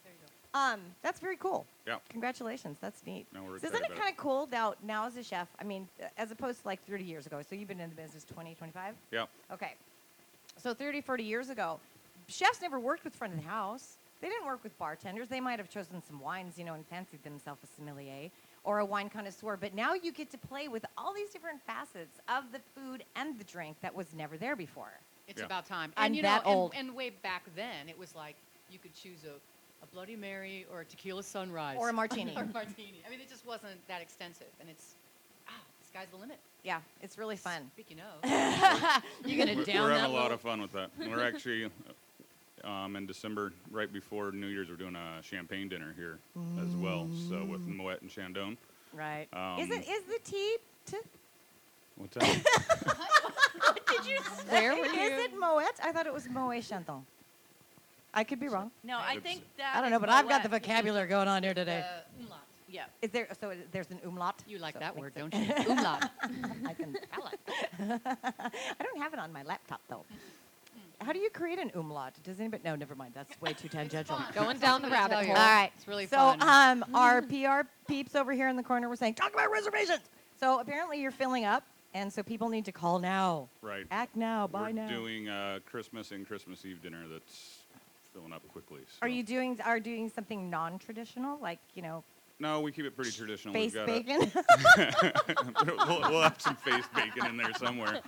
Speaker 3: That's very cool.
Speaker 5: Yeah.
Speaker 3: Congratulations. That's neat.
Speaker 5: No, we're
Speaker 3: So
Speaker 5: excited
Speaker 3: isn't it
Speaker 5: about
Speaker 3: kind of cool now as a chef? I mean, as opposed to like 30 years ago. So you've been in the business 20, 25?
Speaker 5: Yeah.
Speaker 3: Okay. So 30, 40 years ago, chefs never worked with front of the house. They didn't work with bartenders. They might have chosen some wines, and fancied themselves a sommelier or a wine connoisseur. But now you get to play with all these different facets of the food and the drink that was never there before.
Speaker 6: It's
Speaker 5: Yeah.
Speaker 6: about time.
Speaker 3: I'm
Speaker 6: And
Speaker 3: that old.
Speaker 6: And way back then, it was like you could choose a Bloody Mary or a tequila sunrise.
Speaker 3: Or a martini.
Speaker 6: or a martini. I mean, it just wasn't that extensive. And it's, sky's the limit.
Speaker 3: Yeah, it's really fun.
Speaker 6: Speaking of.
Speaker 3: You're going to
Speaker 5: We're
Speaker 3: down
Speaker 5: having
Speaker 3: that
Speaker 5: a lot
Speaker 3: little-
Speaker 5: of fun with that. We're actually in December, right before New Year's, we're doing a champagne dinner here as well. So with Moet and Chandon.
Speaker 3: Right.
Speaker 5: Um,
Speaker 3: Is the tea
Speaker 5: What's that?
Speaker 3: Did you
Speaker 4: Where were
Speaker 3: Is
Speaker 4: you?
Speaker 3: it Moet? I thought it was Moet Chandon. I could be wrong.
Speaker 8: No, I
Speaker 5: It's-
Speaker 8: think that.
Speaker 3: I don't know,
Speaker 8: is
Speaker 3: but I've got the
Speaker 8: Moet.
Speaker 3: vocabulary going on here today.
Speaker 6: Umlaut.
Speaker 8: Yeah.
Speaker 3: Is there? So there's an umlaut.
Speaker 6: You like
Speaker 3: So
Speaker 6: that
Speaker 3: it
Speaker 6: word,
Speaker 3: makes
Speaker 6: don't you? Umlaut.
Speaker 3: I can spell it. I don't have it on my laptop though. How do you create an umlaut? Does anybody? No, never mind. That's way too tangential.
Speaker 4: Going down the
Speaker 6: I'm gonna
Speaker 4: rabbit
Speaker 6: tell you.
Speaker 4: hole.
Speaker 3: All right.
Speaker 6: It's really
Speaker 3: so,
Speaker 6: fun.
Speaker 3: our PR peeps over here in the corner were saying, talk about reservations. So apparently you're filling up, and so people need to call now.
Speaker 5: Right.
Speaker 3: Act now. Buy
Speaker 5: We're
Speaker 3: now.
Speaker 5: doing Christmas and Christmas Eve dinner that's filling up quickly. So.
Speaker 3: Are you doing something non-traditional, like
Speaker 5: No, we keep it pretty traditional.
Speaker 3: face
Speaker 5: We've got
Speaker 3: bacon?
Speaker 5: we'll have some face bacon in there somewhere.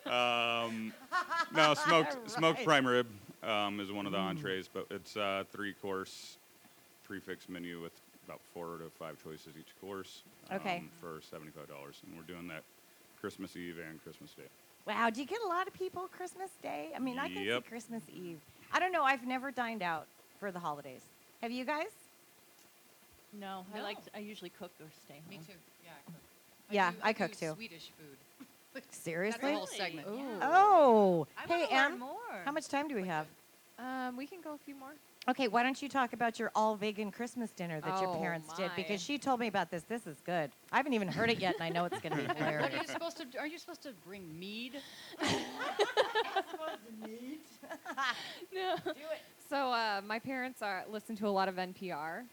Speaker 5: No, smoked
Speaker 3: Right.
Speaker 5: prime rib is one of the entrees, but it's a 3-course prefix menu with about 4 to 5 choices each course.
Speaker 3: Okay.
Speaker 5: For $75, and we're doing that Christmas Eve and Christmas Day.
Speaker 3: Wow, do you get a lot of people Christmas Day? I mean, I can see
Speaker 5: Yep.
Speaker 3: Christmas Eve. I don't know. I've never dined out for the holidays. Have you guys?
Speaker 8: No,
Speaker 6: No.
Speaker 8: I usually cook or stay home.
Speaker 6: Me too. Yeah, I cook.
Speaker 3: Yeah,
Speaker 6: do-
Speaker 3: I cook
Speaker 6: do
Speaker 3: too.
Speaker 6: Swedish food.
Speaker 3: Seriously?
Speaker 6: That's a whole segment.
Speaker 8: Really?
Speaker 6: Yeah.
Speaker 3: Oh,
Speaker 8: I
Speaker 3: hey,
Speaker 8: wanna learn
Speaker 3: Em,
Speaker 8: more.
Speaker 3: how much time do we have?
Speaker 4: We can go a few more.
Speaker 3: Okay, why don't you talk about your all-vegan Christmas dinner that your
Speaker 4: Oh,
Speaker 3: parents did?
Speaker 4: my.
Speaker 3: Because she told me about this. This is good. I haven't even heard it yet, and I know it's going to be
Speaker 6: What
Speaker 3: hilarious.
Speaker 6: are you supposed to? Are you supposed to bring mead?
Speaker 4: No. Do it. So my parents listen to a lot of NPR,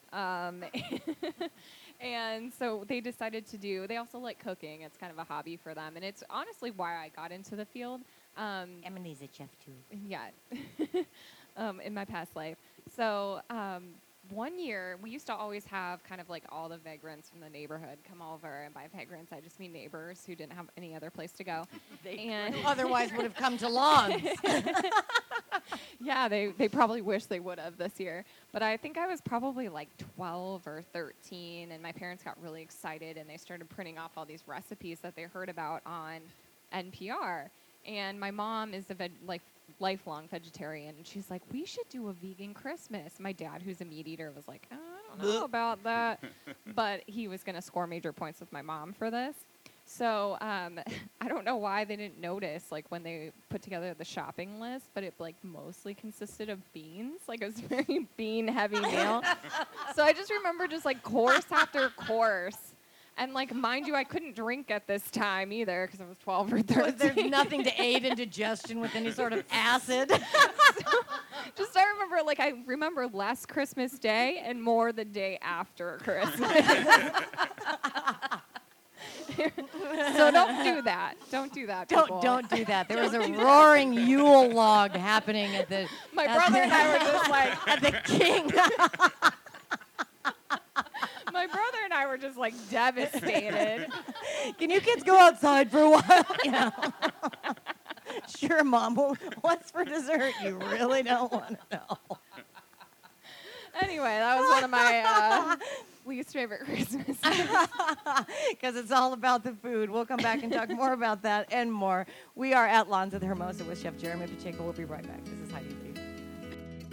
Speaker 4: and so they decided to do. They also like cooking. It's kind of a hobby for them, and it's honestly why I got into the field.
Speaker 3: Emily's a chef, too.
Speaker 4: Yeah, in my past life. So one year, we used to always have kind of like all the vagrants from the neighborhood come over, and by vagrants, I just mean neighbors who didn't have any other place to go. And
Speaker 3: Otherwise would have come to lawns.
Speaker 4: yeah, they probably wish they would have this year. But I think I was probably like 12 or 13, and my parents got really excited, and they started printing off all these recipes that they heard about on NPR. And my mom is a lifelong vegetarian, and she's like, we should do a vegan Christmas. My dad, who's a meat eater, was like, I don't know about that. But he was going to score major points with my mom for this. So I don't know why they didn't notice, like, when they put together the shopping list, but it, like, mostly consisted of beans. Like, it was a very bean-heavy meal. So I just remember just, like, course after course. And, like, mind you, I couldn't drink at this time either because I was 12 or 13.
Speaker 3: Was there nothing to aid in digestion with any sort of acid?
Speaker 4: Just I remember less Christmas Day and more the day after Christmas. So don't do that. Don't do that. people.
Speaker 3: Don't do that. There was a roaring Yule log happening at the
Speaker 4: My
Speaker 3: at
Speaker 4: brother
Speaker 3: the-
Speaker 4: and I were just like,
Speaker 3: at the king.
Speaker 4: my brother and I were just like devastated.
Speaker 3: Can you kids go outside for a while? Yeah. Sure, Mom. What's for dessert? You really don't want to know.
Speaker 4: Anyway, that was one of my least favorite Christmases.
Speaker 3: Because it's all about the food. We'll come back and talk more about that and more. We are at Lawns of the Hermosa with Chef Jeremy Pacheco. We'll be right back. This is Heidi Lee.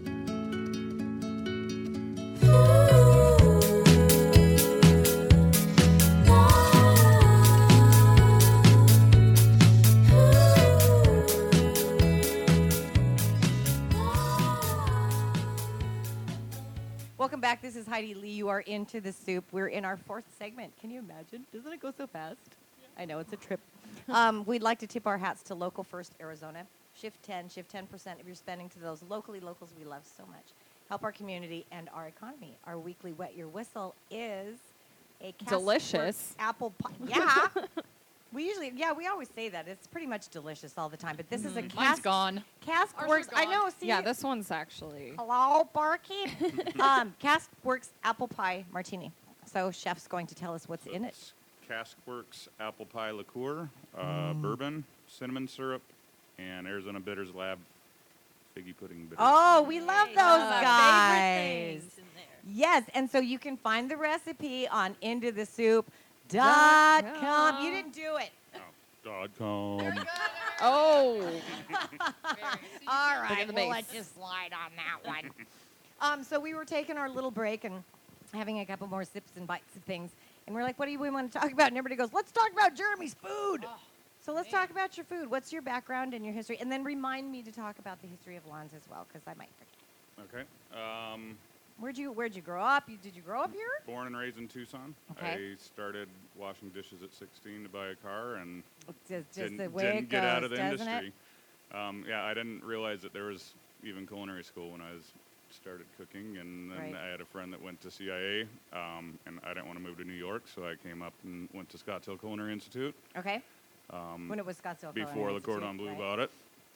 Speaker 3: Welcome back. This is Heidi Lee. You are into the soup. We're in our 4th segment. Can you imagine? Doesn't it go so fast? I know, it's a trip. We'd like to tip our hats to Local First Arizona. Shift 10% of your spending to those locals we love so much. help our community and our economy. Our weekly Wet Your Whistle is a Caskworks
Speaker 4: Delicious.
Speaker 3: apple pie. Yeah. we always say that. It's pretty much delicious all the time. But this is a
Speaker 6: Mine's gone.
Speaker 3: Caskworks. I know. See,
Speaker 4: Yeah, this one's actually.
Speaker 3: hello, Barky. Caskworks apple pie martini. So, chef's going to tell us what's in it.
Speaker 5: It's Caskworks apple pie liqueur, bourbon, cinnamon syrup, and Arizona Bitters Lab figgy pudding bitters.
Speaker 3: Oh, we love those
Speaker 8: One of our
Speaker 3: guys.
Speaker 8: favorite things in there.
Speaker 3: Yes, and so you can find the recipe on intothesoup.com. You didn't do it.
Speaker 5: .com.
Speaker 4: Oh.
Speaker 3: All right,
Speaker 4: in the
Speaker 3: well,
Speaker 4: base.
Speaker 3: let's just slide on that one. So we were taking our little break and having a couple more sips and bites of things, and we're like, what do we want to talk about? And everybody goes, let's talk about Jeremy's food. So let's talk about your food. What's your background and your history? And then remind me to talk about the history of lawns as well, because I might forget.
Speaker 5: Okay.
Speaker 3: Where'd you grow up? Did you grow up here?
Speaker 5: Born and raised in Tucson.
Speaker 3: Okay.
Speaker 5: I started washing dishes at 16 to buy a car and
Speaker 3: Just
Speaker 5: didn't,
Speaker 3: the way
Speaker 5: didn't
Speaker 3: it
Speaker 5: get
Speaker 3: goes,
Speaker 5: out of the
Speaker 3: doesn't
Speaker 5: industry.
Speaker 3: it?
Speaker 5: Yeah, I didn't realize that there was even culinary school when I started cooking, and then
Speaker 3: Right.
Speaker 5: I had a friend that went to CIA, and I didn't want to move to New York, so I came up and went to Scottsdale Culinary Institute
Speaker 3: Okay. When it was Scottsdale
Speaker 5: before
Speaker 3: Culinary
Speaker 5: Le Cordon
Speaker 3: Institute,
Speaker 5: Bleu
Speaker 3: right?
Speaker 5: bought it.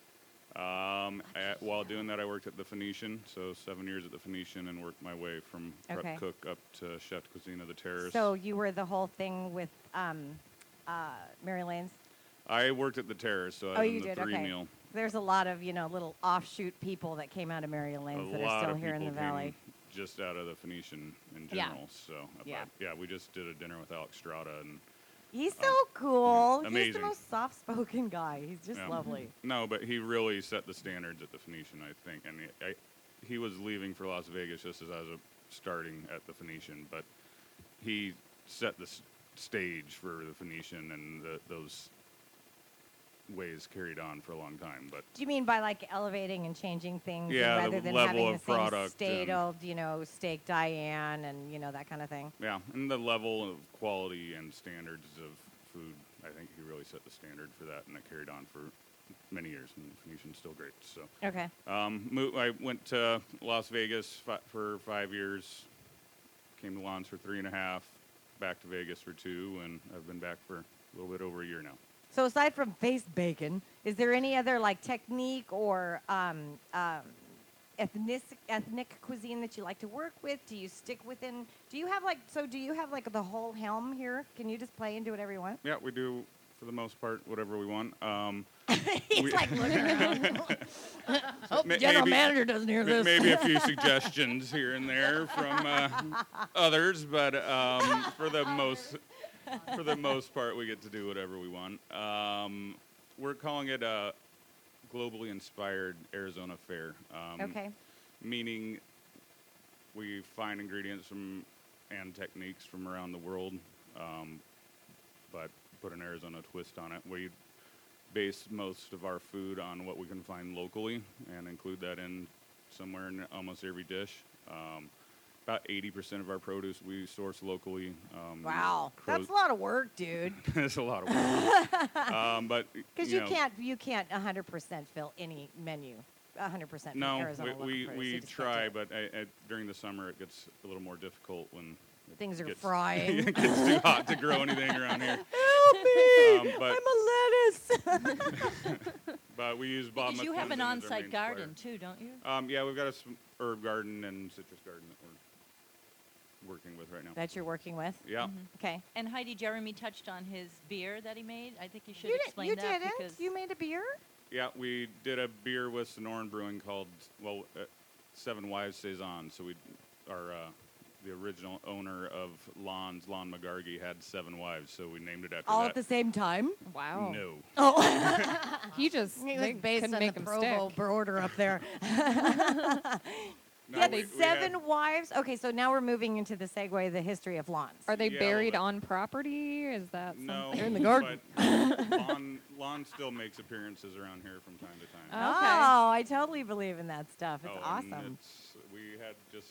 Speaker 5: While doing that, I worked at the Phoenician, so 7 years at the Phoenician, and worked my way from prep
Speaker 3: Okay.
Speaker 5: cook up to chef de cuisine of the Terrace.
Speaker 3: So you were the whole thing with Mary Lane's?
Speaker 5: I worked at the Terrace, so I
Speaker 3: Oh,
Speaker 5: was
Speaker 3: you
Speaker 5: in the
Speaker 3: did?
Speaker 5: three
Speaker 3: Okay.
Speaker 5: meal.
Speaker 3: There's a lot of, little offshoot people that came out of Mary Lane's that are still here in the valley.
Speaker 5: Just out of the Phoenician in
Speaker 3: Yeah.
Speaker 5: general. So,
Speaker 3: Yeah.
Speaker 5: yeah, we just did a dinner with Alex Strada, and
Speaker 3: He's so cool. He's the
Speaker 5: amazing.
Speaker 3: most soft-spoken guy. He's just
Speaker 5: Yeah.
Speaker 3: lovely.
Speaker 5: no, but he really set the standards at the Phoenician, I think. And he was leaving for Las Vegas just as I was starting at the Phoenician, but he set the stage for the Phoenician, and those ways carried on for a long time. But
Speaker 3: Do you mean by like elevating and changing things
Speaker 5: Yeah, the
Speaker 3: rather than
Speaker 5: level
Speaker 3: having the
Speaker 5: of
Speaker 3: same
Speaker 5: product
Speaker 3: state
Speaker 5: and-
Speaker 3: of, steak Diane and, that kind of thing?
Speaker 5: yeah, and the level of quality and standards of food, I think he really set the standard for that, and it carried on for many years, and Phoenician's still great. So
Speaker 3: Okay.
Speaker 5: I went to Las Vegas for 5 years, came to Lawns for 3.5, back to Vegas for 2, and I've been back for a little bit over a year now.
Speaker 3: So aside from face bacon, is there any other like technique or ethnic cuisine that you like to work with? Do you stick within? Do you have like the whole helm here? Can you just play and do whatever you want?
Speaker 5: Yeah, we do, for the most part, whatever we want.
Speaker 3: He's
Speaker 5: we-
Speaker 3: like looking around.
Speaker 5: Hope
Speaker 3: the general manager doesn't hear this.
Speaker 5: Maybe a few suggestions here and there from others, but for the most part, we get to do whatever we want. We're calling it a globally inspired Arizona fare.
Speaker 3: Okay.
Speaker 5: Meaning we find ingredients and techniques from around the world, but put an Arizona twist on it. We base most of our food on what we can find locally and include that in somewhere in almost every dish. About 80% of our produce we source locally.
Speaker 3: Wow, that's a lot of work, dude.
Speaker 5: It's a lot of work. But
Speaker 3: Because
Speaker 5: you know,
Speaker 3: you can't 100% fill any menu. 100% from
Speaker 5: no,
Speaker 3: Arizona local
Speaker 5: we
Speaker 3: produce. You just can't
Speaker 5: try,
Speaker 3: do it.
Speaker 5: but during the summer it gets a little more difficult when it
Speaker 3: Things are
Speaker 5: gets-
Speaker 3: frying.
Speaker 5: it gets too hot to grow anything around here.
Speaker 3: Help me!
Speaker 5: But-
Speaker 3: I'm a lettuce.
Speaker 5: But we use Bob
Speaker 8: Because you have an
Speaker 5: McClendon as our
Speaker 8: on-site
Speaker 5: main
Speaker 8: garden
Speaker 5: supplier.
Speaker 8: too, don't you?
Speaker 5: Yeah, we've got a herb garden and citrus garden that we're working with right now.
Speaker 3: That you're working with.
Speaker 5: Yeah.
Speaker 3: Okay.
Speaker 8: And Heidi, Jeremy touched on his beer that he made. I think you should
Speaker 3: You
Speaker 8: explain that
Speaker 3: didn't.
Speaker 8: because
Speaker 3: You made a beer.
Speaker 5: Yeah, we did a beer with Sonoran Brewing called, Seven Wives Saison. So the original owner of Lon McGargy, had 7 wives, so we named it after
Speaker 3: All
Speaker 5: that.
Speaker 3: at the same time.
Speaker 4: Wow.
Speaker 5: No.
Speaker 3: Oh.
Speaker 4: He just
Speaker 3: It was based
Speaker 4: couldn't
Speaker 3: on
Speaker 4: make
Speaker 3: the
Speaker 4: him
Speaker 3: Provo
Speaker 4: stick.
Speaker 3: border up there.
Speaker 5: No,
Speaker 3: You had
Speaker 5: we
Speaker 3: 7
Speaker 5: had-
Speaker 3: wives. Okay, so now we're moving into the segue, the history of lawns.
Speaker 4: Are they
Speaker 5: Yeah,
Speaker 4: buried
Speaker 5: well,
Speaker 4: on property? Is that
Speaker 5: No.
Speaker 4: something?
Speaker 3: They're in the garden.
Speaker 5: But Lon still makes appearances around here from time to time.
Speaker 3: Oh, I totally believe in that stuff. It's
Speaker 5: and
Speaker 3: awesome.
Speaker 5: we had just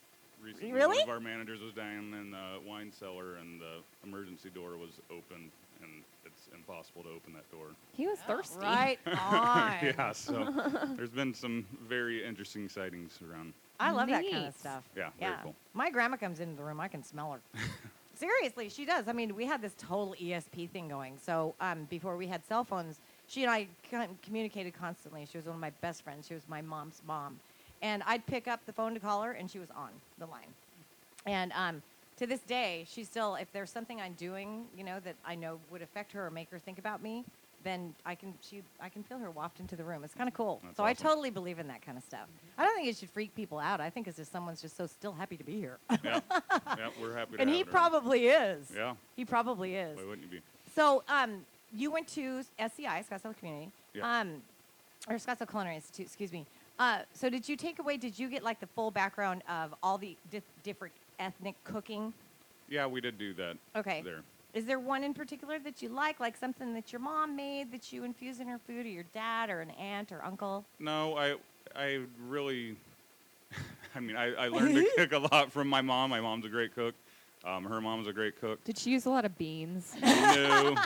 Speaker 5: recently,
Speaker 3: Really?
Speaker 5: one of our managers was down in the wine cellar, and the emergency door was open, and it's impossible to open that door.
Speaker 4: He was thirsty.
Speaker 3: Right on.
Speaker 5: Yeah, so there's been some very interesting sightings around.
Speaker 3: I love that kind of
Speaker 4: Neat.
Speaker 3: stuff.
Speaker 5: Yeah, very cool.
Speaker 3: My grandma comes into the room. I can smell her. Seriously, she does. I mean, we had this total ESP thing going. So before we had cell phones, she and I communicated constantly. She was one of my best friends. She was my mom's mom. And I'd pick up the phone to call her, and she was on the line. And to this day, she's still, if there's something I'm doing, that I know would affect her or make her think about me, then I can feel her waft into the room. It's kind of cool.
Speaker 5: That's
Speaker 3: so I
Speaker 5: awesome.
Speaker 3: totally believe in that kind of stuff. I don't think it should freak people out. I think it's just someone's just so still happy to be here.
Speaker 5: Yeah, yeah, we're happy to
Speaker 3: And
Speaker 5: have
Speaker 3: he
Speaker 5: it around.
Speaker 3: probably is.
Speaker 5: Yeah,
Speaker 3: He probably is.
Speaker 5: why wouldn't you be?
Speaker 3: So you went to SCI, Scottsdale Community,
Speaker 5: Yeah.
Speaker 3: or Scottsdale Culinary Institute, excuse me. So did you get like the full background of all the different ethnic cooking?
Speaker 5: Yeah, we did do that.
Speaker 3: Okay.
Speaker 5: There.
Speaker 3: Is there one in particular that you like something that your mom made that you infuse in her food, or your dad, or an aunt, or uncle?
Speaker 5: No, I really, I mean, I learned to cook a lot from my mom. My mom's a great cook. Her mom's a great cook.
Speaker 4: Did she use a lot of beans?
Speaker 5: No.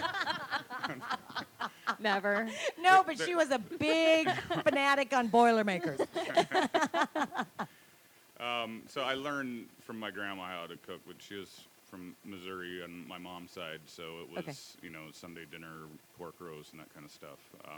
Speaker 4: Never.
Speaker 3: No, but she was a big fanatic on Boilermakers.
Speaker 5: So I learned from my grandma how to cook, but she was from Missouri on my mom's side, so it was,
Speaker 3: Okay.
Speaker 5: Sunday dinner, pork roast, and that kind of stuff.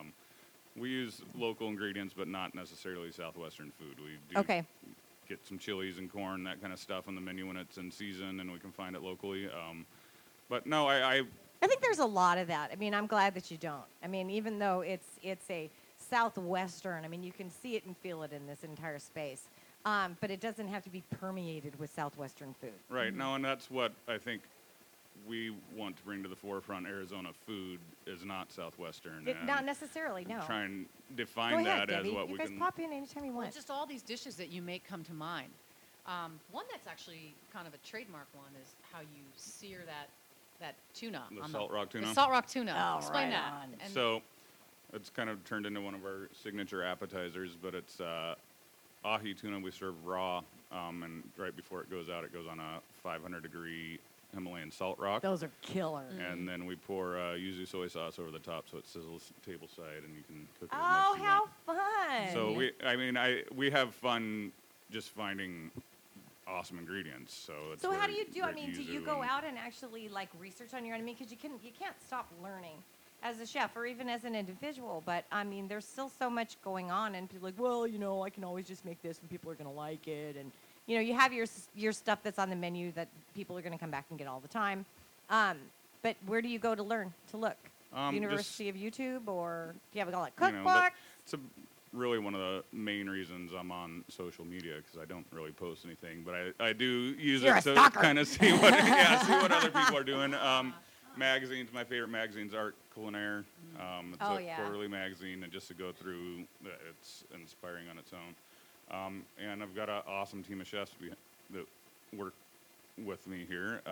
Speaker 5: We use local ingredients, but not necessarily Southwestern food. We do
Speaker 3: Okay.
Speaker 5: get some chilies and corn, that kind of stuff on the menu when it's in season, and we can find it locally. But no, I
Speaker 3: I think there's a lot of that. I mean, I'm glad that you don't. I mean, even though it's a Southwestern, I mean, you can see it and feel it in this entire space. But it doesn't have to be permeated with Southwestern food.
Speaker 5: right, no, and that's what I think we want to bring to the forefront. Arizona food is not Southwestern. and
Speaker 3: Not necessarily, no.
Speaker 5: Try and
Speaker 3: Go
Speaker 5: define
Speaker 3: ahead,
Speaker 5: that
Speaker 3: Debbie.
Speaker 5: as what
Speaker 3: you
Speaker 5: we
Speaker 3: guys
Speaker 5: can.
Speaker 3: pop in anytime you
Speaker 6: Well,
Speaker 3: want.
Speaker 6: just all these dishes that you make come to mind. One that's actually kind of a trademark one is how you sear that tuna.
Speaker 5: The
Speaker 6: on
Speaker 5: Salt Rock tuna?
Speaker 6: The Salt Rock tuna.
Speaker 3: Oh,
Speaker 6: Explain
Speaker 3: right
Speaker 6: that.
Speaker 3: on.
Speaker 6: And
Speaker 5: So it's kind of turned into one of our signature appetizers, but it's ahi tuna we serve raw, and right before it goes out, it goes on a 500-degree Himalayan salt rock.
Speaker 3: Those are killer.
Speaker 5: And then we pour yuzu soy sauce over the top so it sizzles tableside, and you can cook it as
Speaker 3: Oh,
Speaker 5: much as you
Speaker 3: how
Speaker 5: want.
Speaker 3: fun!
Speaker 5: So we have fun just finding awesome ingredients. So it's
Speaker 3: So how
Speaker 5: where
Speaker 3: do you do? I
Speaker 5: great
Speaker 3: mean, do you
Speaker 5: yuzu
Speaker 3: go
Speaker 5: and-
Speaker 3: out and actually like research on your own? I mean, because you can't stop learning as a chef or even as an individual. But I mean, there's still so much going on, and people are like, well, I can always just make this, and people are gonna like it, and you have your stuff that's on the menu that people are gonna come back and get all the time. But where do you go to learn to look? University of YouTube, or do you have like cookbooks?
Speaker 5: It's really one of the main reasons I'm on social media, because I don't really post anything, but I do use
Speaker 3: You're
Speaker 5: it
Speaker 3: a
Speaker 5: to
Speaker 3: stalker.
Speaker 5: kind of see what other people are doing. Magazines, my favorite magazine's Art Culinaire. It's
Speaker 3: Oh,
Speaker 5: a
Speaker 3: yeah.
Speaker 5: quarterly magazine, and just to go through, it's inspiring on its own. And I've got an awesome team of chefs that work with me here.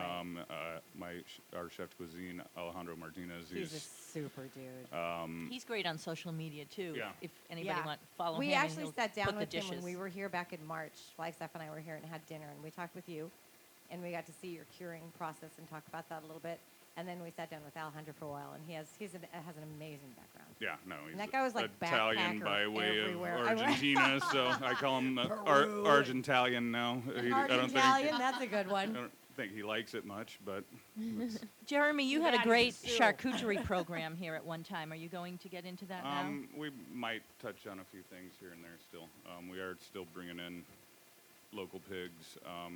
Speaker 5: Our chef de cuisine, Alejandro Martinez.
Speaker 3: He's a super dude.
Speaker 8: He's great on social media too.
Speaker 5: Yeah.
Speaker 8: If anybody
Speaker 3: Yeah.
Speaker 8: want to follow him,
Speaker 3: We
Speaker 8: and
Speaker 3: actually
Speaker 8: he'll
Speaker 3: sat down
Speaker 8: put the
Speaker 3: with him when
Speaker 8: dishes.
Speaker 3: we were here back in March. Flagstaff and I were here and had dinner, and we talked with you, and we got to see your curing process and talk about that a little bit. And then we sat down with Alejandro for a while, and he has an amazing background.
Speaker 5: Yeah, no, he's
Speaker 3: that guy was like
Speaker 5: Italian
Speaker 3: backpacker
Speaker 5: by way
Speaker 3: everywhere.
Speaker 5: of Argentina, so I call him Argentalian now. I don't
Speaker 3: Argentalian, that's a good
Speaker 5: I
Speaker 3: one.
Speaker 5: don't think he likes it much, but
Speaker 8: Jeremy, you had a
Speaker 3: That is
Speaker 8: great
Speaker 3: so-
Speaker 8: charcuterie program here at one time. Are you going to get into that now?
Speaker 5: we might touch on a few things here and there still. We are still bringing in local pigs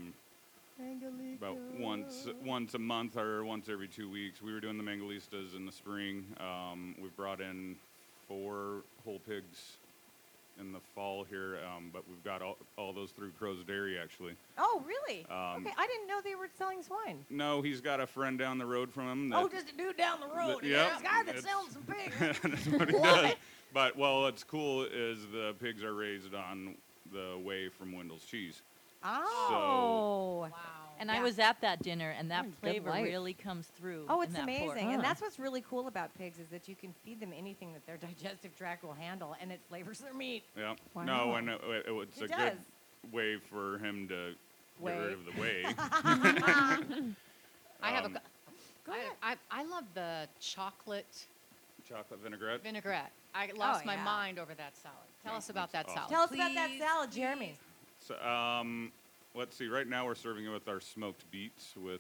Speaker 5: about once a month or once every 2 weeks. We were doing the Mangalistas in the spring. We've brought in 4 whole pigs in the fall here, but we've got all those through Crow's Dairy, actually.
Speaker 3: Oh, really? Okay, I didn't know they were selling swine.
Speaker 5: No, he's got a friend down the road from him.
Speaker 3: Oh, just a dude down the road.
Speaker 5: Yep,
Speaker 3: This guy that's
Speaker 5: it's-
Speaker 3: selling some pigs.
Speaker 5: That's what he does. But what's cool is the pigs are raised on the whey from Wendell's cheese.
Speaker 3: Oh.
Speaker 6: wow.
Speaker 8: and
Speaker 3: yeah.
Speaker 8: I was at that dinner, and that
Speaker 4: Good
Speaker 8: flavor
Speaker 4: life.
Speaker 8: really comes through.
Speaker 3: Oh,
Speaker 8: in
Speaker 3: it's
Speaker 8: that pork.
Speaker 3: amazing. And
Speaker 8: Huh.
Speaker 3: that's what's really cool about pigs is that you can feed them anything that their digestive tract will handle, and it flavors their meat.
Speaker 5: Yeah.
Speaker 4: Wow.
Speaker 5: No, and it's
Speaker 3: It
Speaker 5: a
Speaker 3: does.
Speaker 5: good way for him to
Speaker 3: Whey.
Speaker 5: get rid of the whey.
Speaker 6: I have a. I love the chocolate
Speaker 5: vinaigrette.
Speaker 6: I lost my
Speaker 3: yeah.
Speaker 6: mind over that salad. Tell us about that
Speaker 5: that's
Speaker 6: salad.
Speaker 3: Tell us about that
Speaker 6: please.
Speaker 3: salad, Jeremy.
Speaker 5: So, let's see. Right now, we're serving it with our smoked beets with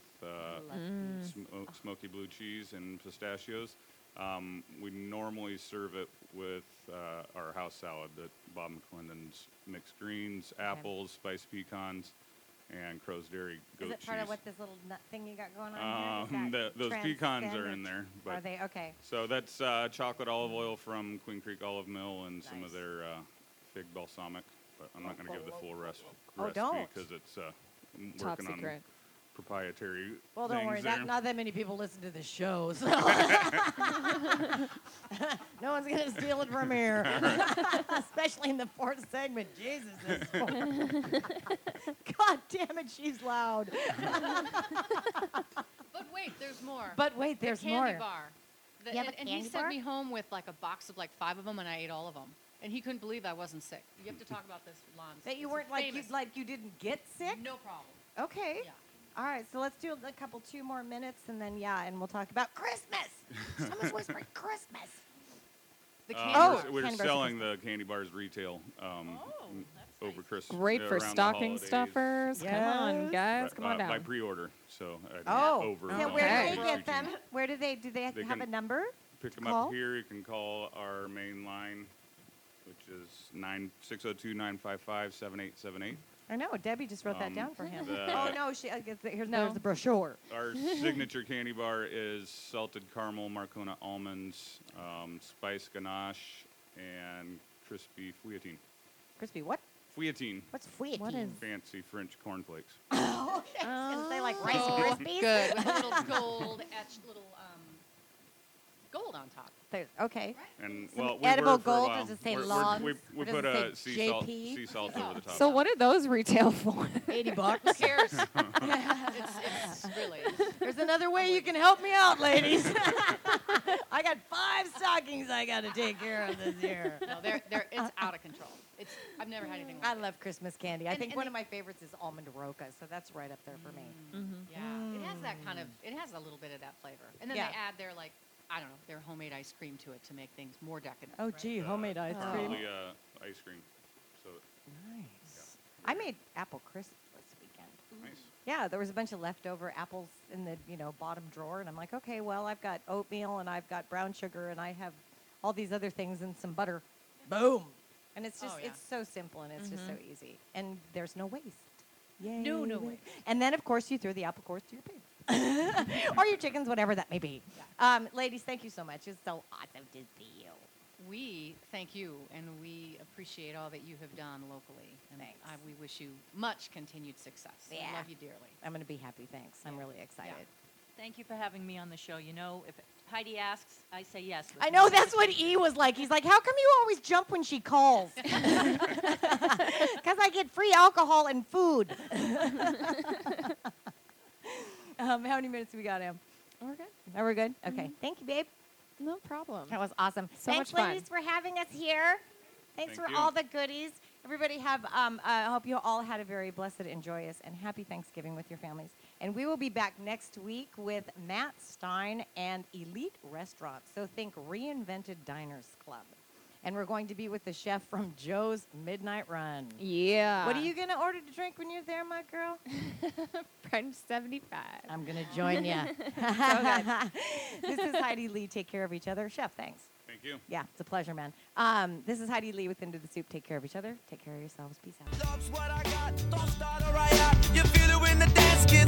Speaker 5: smoky blue cheese and pistachios. We normally serve it with our house salad that Bob McClendon's mixed greens, apples, spiced pecans, and Crow's Dairy goat
Speaker 3: Is it part
Speaker 5: cheese.
Speaker 3: of what this little nut thing you got going on here? Is that
Speaker 5: Those pecans are
Speaker 3: transcendent?
Speaker 5: in there.
Speaker 3: Are they? Okay.
Speaker 5: So that's chocolate olive oil from Queen Creek Olive Mill and some of
Speaker 3: Nice.
Speaker 5: their fig balsamic. But I'm not going to give the full recipe
Speaker 3: don't.
Speaker 5: because it's
Speaker 4: Top
Speaker 5: working on
Speaker 4: secret.
Speaker 5: proprietary
Speaker 3: Well, don't worry.
Speaker 5: things there.
Speaker 3: Not that many people listen to the show, so no one's gonna steal it from here, especially in the fourth segment. Jesus, this God damn it, she's loud.
Speaker 6: But wait, there's more.
Speaker 3: But wait, there's
Speaker 6: the candy
Speaker 3: more.
Speaker 6: bar.
Speaker 3: You have a
Speaker 6: and
Speaker 3: candy
Speaker 6: he sent
Speaker 3: bar?
Speaker 6: me home with like a box of like 5 of them, and I ate all of them. And he couldn't believe I wasn't sick. You have to talk about this, Lon.
Speaker 3: That you
Speaker 6: It's
Speaker 3: weren't
Speaker 6: famous.
Speaker 3: like you didn't get sick.
Speaker 6: No problem.
Speaker 3: Okay.
Speaker 6: Yeah.
Speaker 3: All right, so let's do a 2 more minutes, and then and we'll talk about Christmas. Someone's whispering Christmas.
Speaker 6: The candy
Speaker 3: Oh,
Speaker 6: bar.
Speaker 5: We're
Speaker 3: candy bars
Speaker 5: selling the candy bars retail over Christmas.
Speaker 4: Great for
Speaker 5: around the
Speaker 4: stocking
Speaker 5: holidays.
Speaker 4: stuffers. Come on,
Speaker 3: Yes.
Speaker 4: guys.
Speaker 5: But,
Speaker 4: Come on
Speaker 5: by
Speaker 4: down.
Speaker 5: pre-order. So over.
Speaker 3: So where
Speaker 4: Okay.
Speaker 3: do they get them? Where do they
Speaker 5: They
Speaker 3: have a
Speaker 5: can
Speaker 3: number?
Speaker 5: Pick them
Speaker 3: Call?
Speaker 5: up here. You can call our main line, which is 602-955-7878.
Speaker 3: I know. Debbie just wrote that down for him.
Speaker 5: the-
Speaker 3: Oh no, there's
Speaker 4: No.
Speaker 3: the brochure.
Speaker 5: Our signature candy bar is salted caramel Marcona almonds, spice ganache, and crispy fouilletine.
Speaker 3: Crispy, what?
Speaker 5: Fouilletine,
Speaker 3: What's fouilletine?
Speaker 4: What is-
Speaker 5: fancy French cornflakes.
Speaker 3: Oh, okay. I was gonna say like Rice
Speaker 6: Oh,
Speaker 3: Krispies.
Speaker 6: good. With a little gold etched little gold on top.
Speaker 3: Okay.
Speaker 5: And
Speaker 3: Some
Speaker 5: well, we
Speaker 3: edible
Speaker 5: were for a
Speaker 3: gold,
Speaker 5: while.
Speaker 3: does it say
Speaker 5: We're-
Speaker 3: Lawns?
Speaker 5: We
Speaker 3: Or does
Speaker 5: put
Speaker 3: it
Speaker 5: a
Speaker 3: say
Speaker 5: sea
Speaker 3: JP?
Speaker 5: salt over the top.
Speaker 4: So what do those retail for?
Speaker 3: $80.
Speaker 6: Who cares? it's really.
Speaker 3: There's another way you can help me out, ladies. I got 5 stockings I got to take care of this year.
Speaker 6: No, it's out of control. I've never had anything like
Speaker 3: I
Speaker 6: it.
Speaker 3: love Christmas candy. I
Speaker 6: And-
Speaker 3: think
Speaker 6: and
Speaker 3: one
Speaker 6: the-
Speaker 3: of my favorites is almond roca, so that's right up there for me.
Speaker 6: Yeah, it has that kind of. It has a little bit of that flavor, and then
Speaker 3: Yeah.
Speaker 6: they add their I don't know, their homemade ice cream to it to make things more decadent.
Speaker 3: Oh,
Speaker 6: right?
Speaker 3: gee, homemade ice cream.
Speaker 5: Totally, ice cream. So
Speaker 3: Nice. I made apple crisp this weekend.
Speaker 5: nice.
Speaker 3: Yeah, there was a bunch of leftover apples in the bottom drawer, and I'm like, okay, well, I've got oatmeal and I've got brown sugar and I have all these other things and some butter. Boom. And it's just
Speaker 6: Oh, yeah.
Speaker 3: it's so simple and it's just so easy, and there's no waste. Yay!
Speaker 6: No
Speaker 3: waste.
Speaker 6: waste.
Speaker 3: And then of course you throw the apple cores to your pigs or your chickens, whatever that may be. Ladies, thank you so much. It's so awesome to see you.
Speaker 6: We thank you, and we appreciate all that you have done locally. And
Speaker 3: Thanks.
Speaker 6: we wish you much continued success.
Speaker 3: Yeah.
Speaker 6: We love you dearly.
Speaker 3: I'm going to be happy. Thanks. I'm really excited.
Speaker 8: Thank you for having me on the show. You know, if Heidi asks, I say yes. with
Speaker 3: I know
Speaker 8: no
Speaker 3: that's what
Speaker 8: hesitation.
Speaker 3: E was like. He's like, how come you always jump when she calls? Because I get free alcohol and food. How many minutes do we got, Em?
Speaker 4: We're good.
Speaker 3: Are we good? Okay. Thank you, babe.
Speaker 4: No problem.
Speaker 3: That was awesome.
Speaker 4: So
Speaker 3: Thanks,
Speaker 4: much fun.
Speaker 3: ladies, for having us here. Thanks
Speaker 5: Thank
Speaker 3: for
Speaker 5: you.
Speaker 3: all the goodies. Everybody have, I hope you all had a very blessed and joyous and happy Thanksgiving with your families. And we will be back next week with Matt Stein and Elite Restaurants. So think Reinvented Diners Club. And we're going to be with the chef from Joe's Midnight Run.
Speaker 4: Yeah.
Speaker 3: What are you going to order to drink when you're there, my girl?
Speaker 4: French 75?
Speaker 3: I'm going to join you. This is Heidi Lee. Take care of each other. Chef, thanks.
Speaker 5: Thank you.
Speaker 3: Yeah, it's a pleasure, man. This is Heidi Lee with Into the Soup. Take care of each other. Take care of yourselves. Peace out.
Speaker 9: Love's what I got. Don't start a riot. You feel it when the dance gets